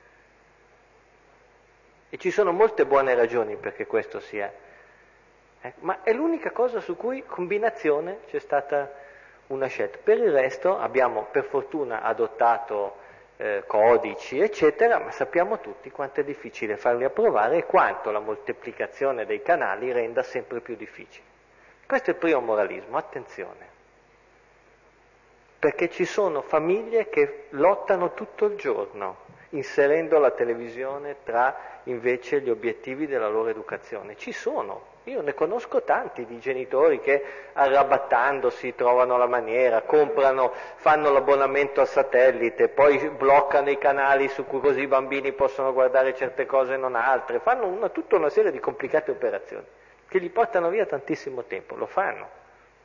E ci sono molte buone ragioni perché questo sia, ma è l'unica cosa su cui combinazione c'è stata una scelta. Per il resto abbiamo per fortuna adottato codici eccetera, ma sappiamo tutti quanto è difficile farli approvare e quanto la moltiplicazione dei canali renda sempre più difficile. Questo è il primo moralismo, attenzione, perché ci sono famiglie che lottano tutto il giorno inserendo la televisione tra invece gli obiettivi della loro educazione. Ci sono, io ne conosco tanti di genitori che arrabattandosi trovano la maniera, comprano, fanno l'abbonamento al satellite, poi bloccano i canali su cui così i bambini possono guardare certe cose e non altre, fanno tutta una serie di complicate operazioni che gli portano via tantissimo tempo, lo fanno.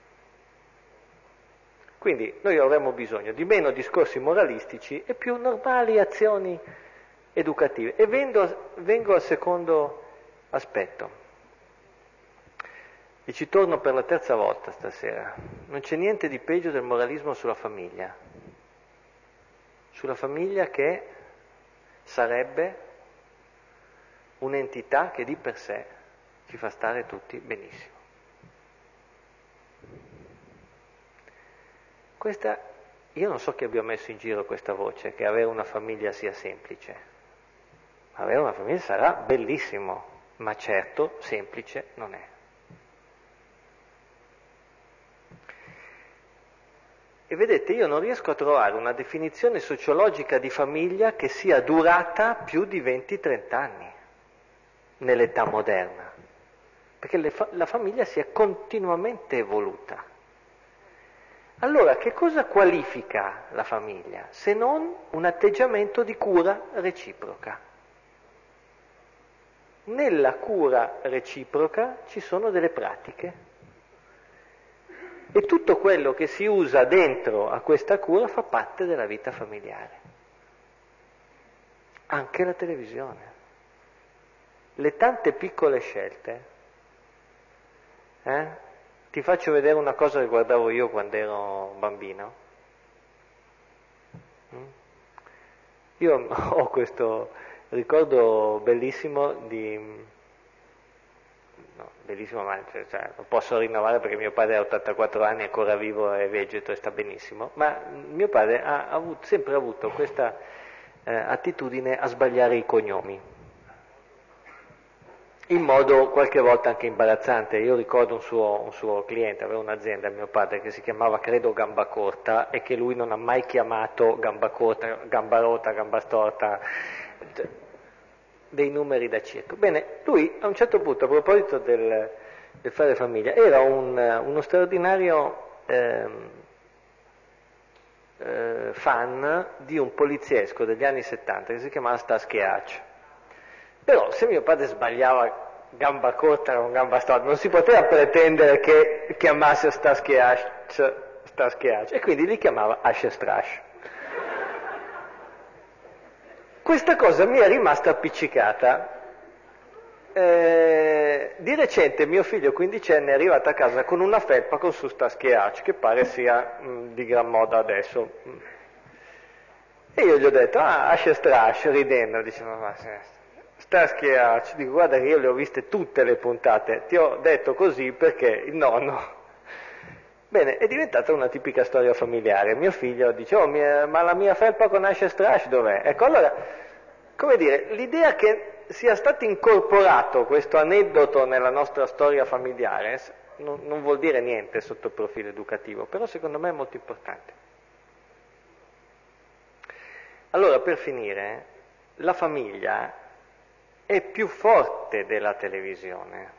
Quindi noi avremo bisogno di meno discorsi moralistici e più normali azioni educative. E vengo al secondo aspetto. E ci torno per la terza volta stasera. Non c'è niente di peggio del moralismo sulla famiglia. Sulla famiglia che sarebbe un'entità che di per sé ci fa stare tutti benissimo. Io non so chi abbia messo in giro questa voce, che avere una famiglia sia semplice. Avere una famiglia sarà bellissimo, ma certo semplice non è. E vedete, io non riesco a trovare una definizione sociologica di famiglia che sia durata più di 20-30 anni nell'età moderna, perché la famiglia si è continuamente evoluta. Allora, che cosa qualifica la famiglia se non un atteggiamento di cura reciproca? Nella cura reciproca ci sono delle pratiche e tutto quello che si usa dentro a questa cura fa parte della vita familiare. Anche la televisione. Le tante piccole scelte. Ti faccio vedere una cosa che guardavo io quando ero bambino. Io ho questo ricordo bellissimo bellissimo, ma lo posso rinnovare perché mio padre ha 84 anni, è ancora vivo, è vegeto e sta benissimo, ma mio padre ha sempre avuto questa attitudine a sbagliare i cognomi. In modo qualche volta anche imbarazzante. Io ricordo un suo cliente, aveva un'azienda, mio padre, che si chiamava credo Gambacorta e che lui non ha mai chiamato Gambacorta, Gambarota, Gambastorta, dei numeri da circo. Bene, lui a un certo punto, a proposito del fare famiglia, era uno straordinario fan di un poliziesco degli anni 70 che si chiamava Starsky Hutch. Però se mio padre sbagliava gamba corta con gamba storta, non si poteva pretendere che chiamasse Starsky Hutch, e quindi li chiamava Ash e Strash. Questa cosa mi è rimasta appiccicata. Di recente mio figlio quindicenne è arrivato a casa con una felpa con su Starsky Hutch, che pare sia di gran moda adesso. E io gli ho detto, Ash e Strash, ridendo, diceva, ma Starsky Hutch, dico, guarda che io le ho viste tutte le puntate, ti ho detto così perché il nonno... Bene, è diventata una tipica storia familiare. Mio figlio dice, ma la mia felpa con Ash e Strash dov'è? Ecco, allora, come dire, l'idea che sia stato incorporato questo aneddoto nella nostra storia familiare non vuol dire niente sotto il profilo educativo, però secondo me è molto importante. Allora, per finire, la famiglia è più forte della televisione.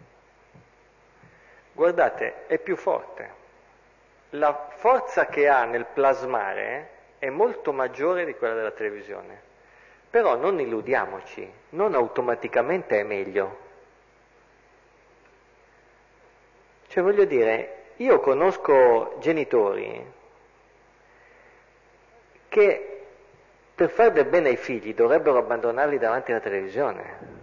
Guardate, è più forte. La forza che ha nel plasmare è molto maggiore di quella della televisione. Però non illudiamoci, non automaticamente è meglio. Cioè, voglio dire, io conosco genitori che per fare del bene ai figli dovrebbero abbandonarli davanti alla televisione.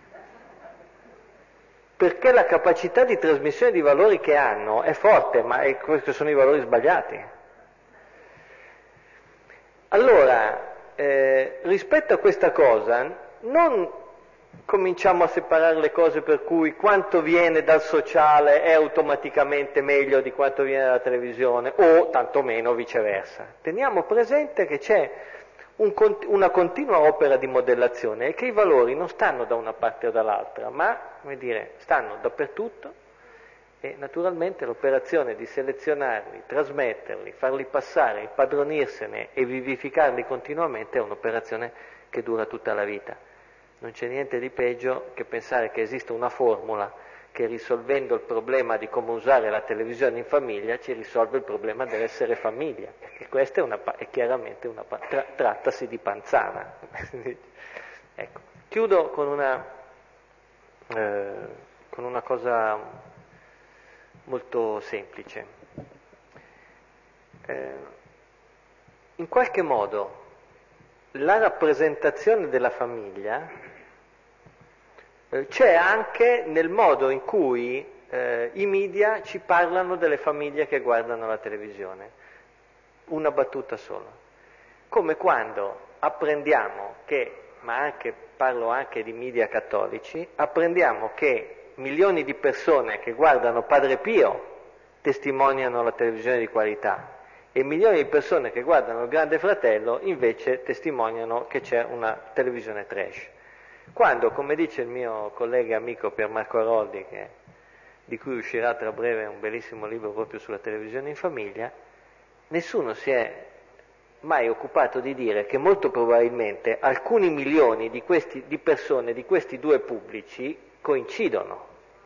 Perché la capacità di trasmissione di valori che hanno è forte, ma questi sono i valori sbagliati. Allora, rispetto a questa cosa, non cominciamo a separare le cose per cui quanto viene dal sociale è automaticamente meglio di quanto viene dalla televisione, o tantomeno viceversa. Teniamo presente che c'è una continua opera di modellazione e che i valori non stanno da una parte o dall'altra, ma, come dire, stanno dappertutto, e naturalmente l'operazione di selezionarli, trasmetterli, farli passare, impadronirsene e vivificarli continuamente è un'operazione che dura tutta la vita. Non c'è niente di peggio che pensare che esista una formula che, risolvendo il problema di come usare la televisione in famiglia, ci risolve il problema dell'essere famiglia, perché questa è chiaramente trattasi di panzana. Ecco. Chiudo con una cosa molto semplice. In qualche modo la rappresentazione della famiglia c'è anche nel modo in cui i media ci parlano delle famiglie che guardano la televisione. Una battuta sola. Come quando apprendiamo che, parlo anche di media cattolici, apprendiamo che milioni di persone che guardano Padre Pio testimoniano la televisione di qualità e milioni di persone che guardano il Grande Fratello invece testimoniano che c'è una televisione trash. Quando, come dice il mio collega e amico Pier Marco Aroldi, di cui uscirà tra breve un bellissimo libro proprio sulla televisione in famiglia, nessuno si è mai occupato di dire che molto probabilmente alcuni milioni di persone di questi due pubblici coincidono.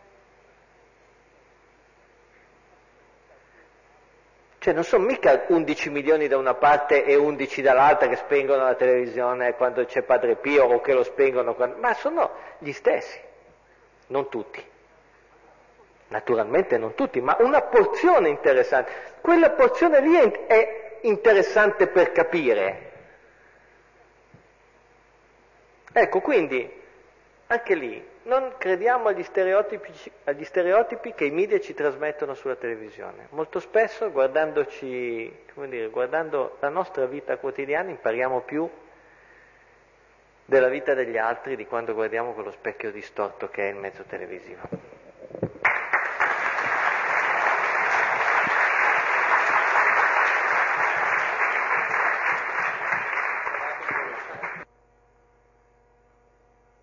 Cioè non sono mica 11 milioni da una parte e 11 dall'altra che spengono la televisione quando c'è Padre Pio o che lo spengono ma sono gli stessi, non tutti. Naturalmente non tutti, ma una porzione interessante. Quella porzione lì è interessante per capire. Ecco, quindi anche lì non crediamo agli stereotipi che i media ci trasmettono sulla televisione. Molto spesso guardando la nostra vita quotidiana impariamo più della vita degli altri di quando guardiamo quello specchio distorto che è il mezzo televisivo.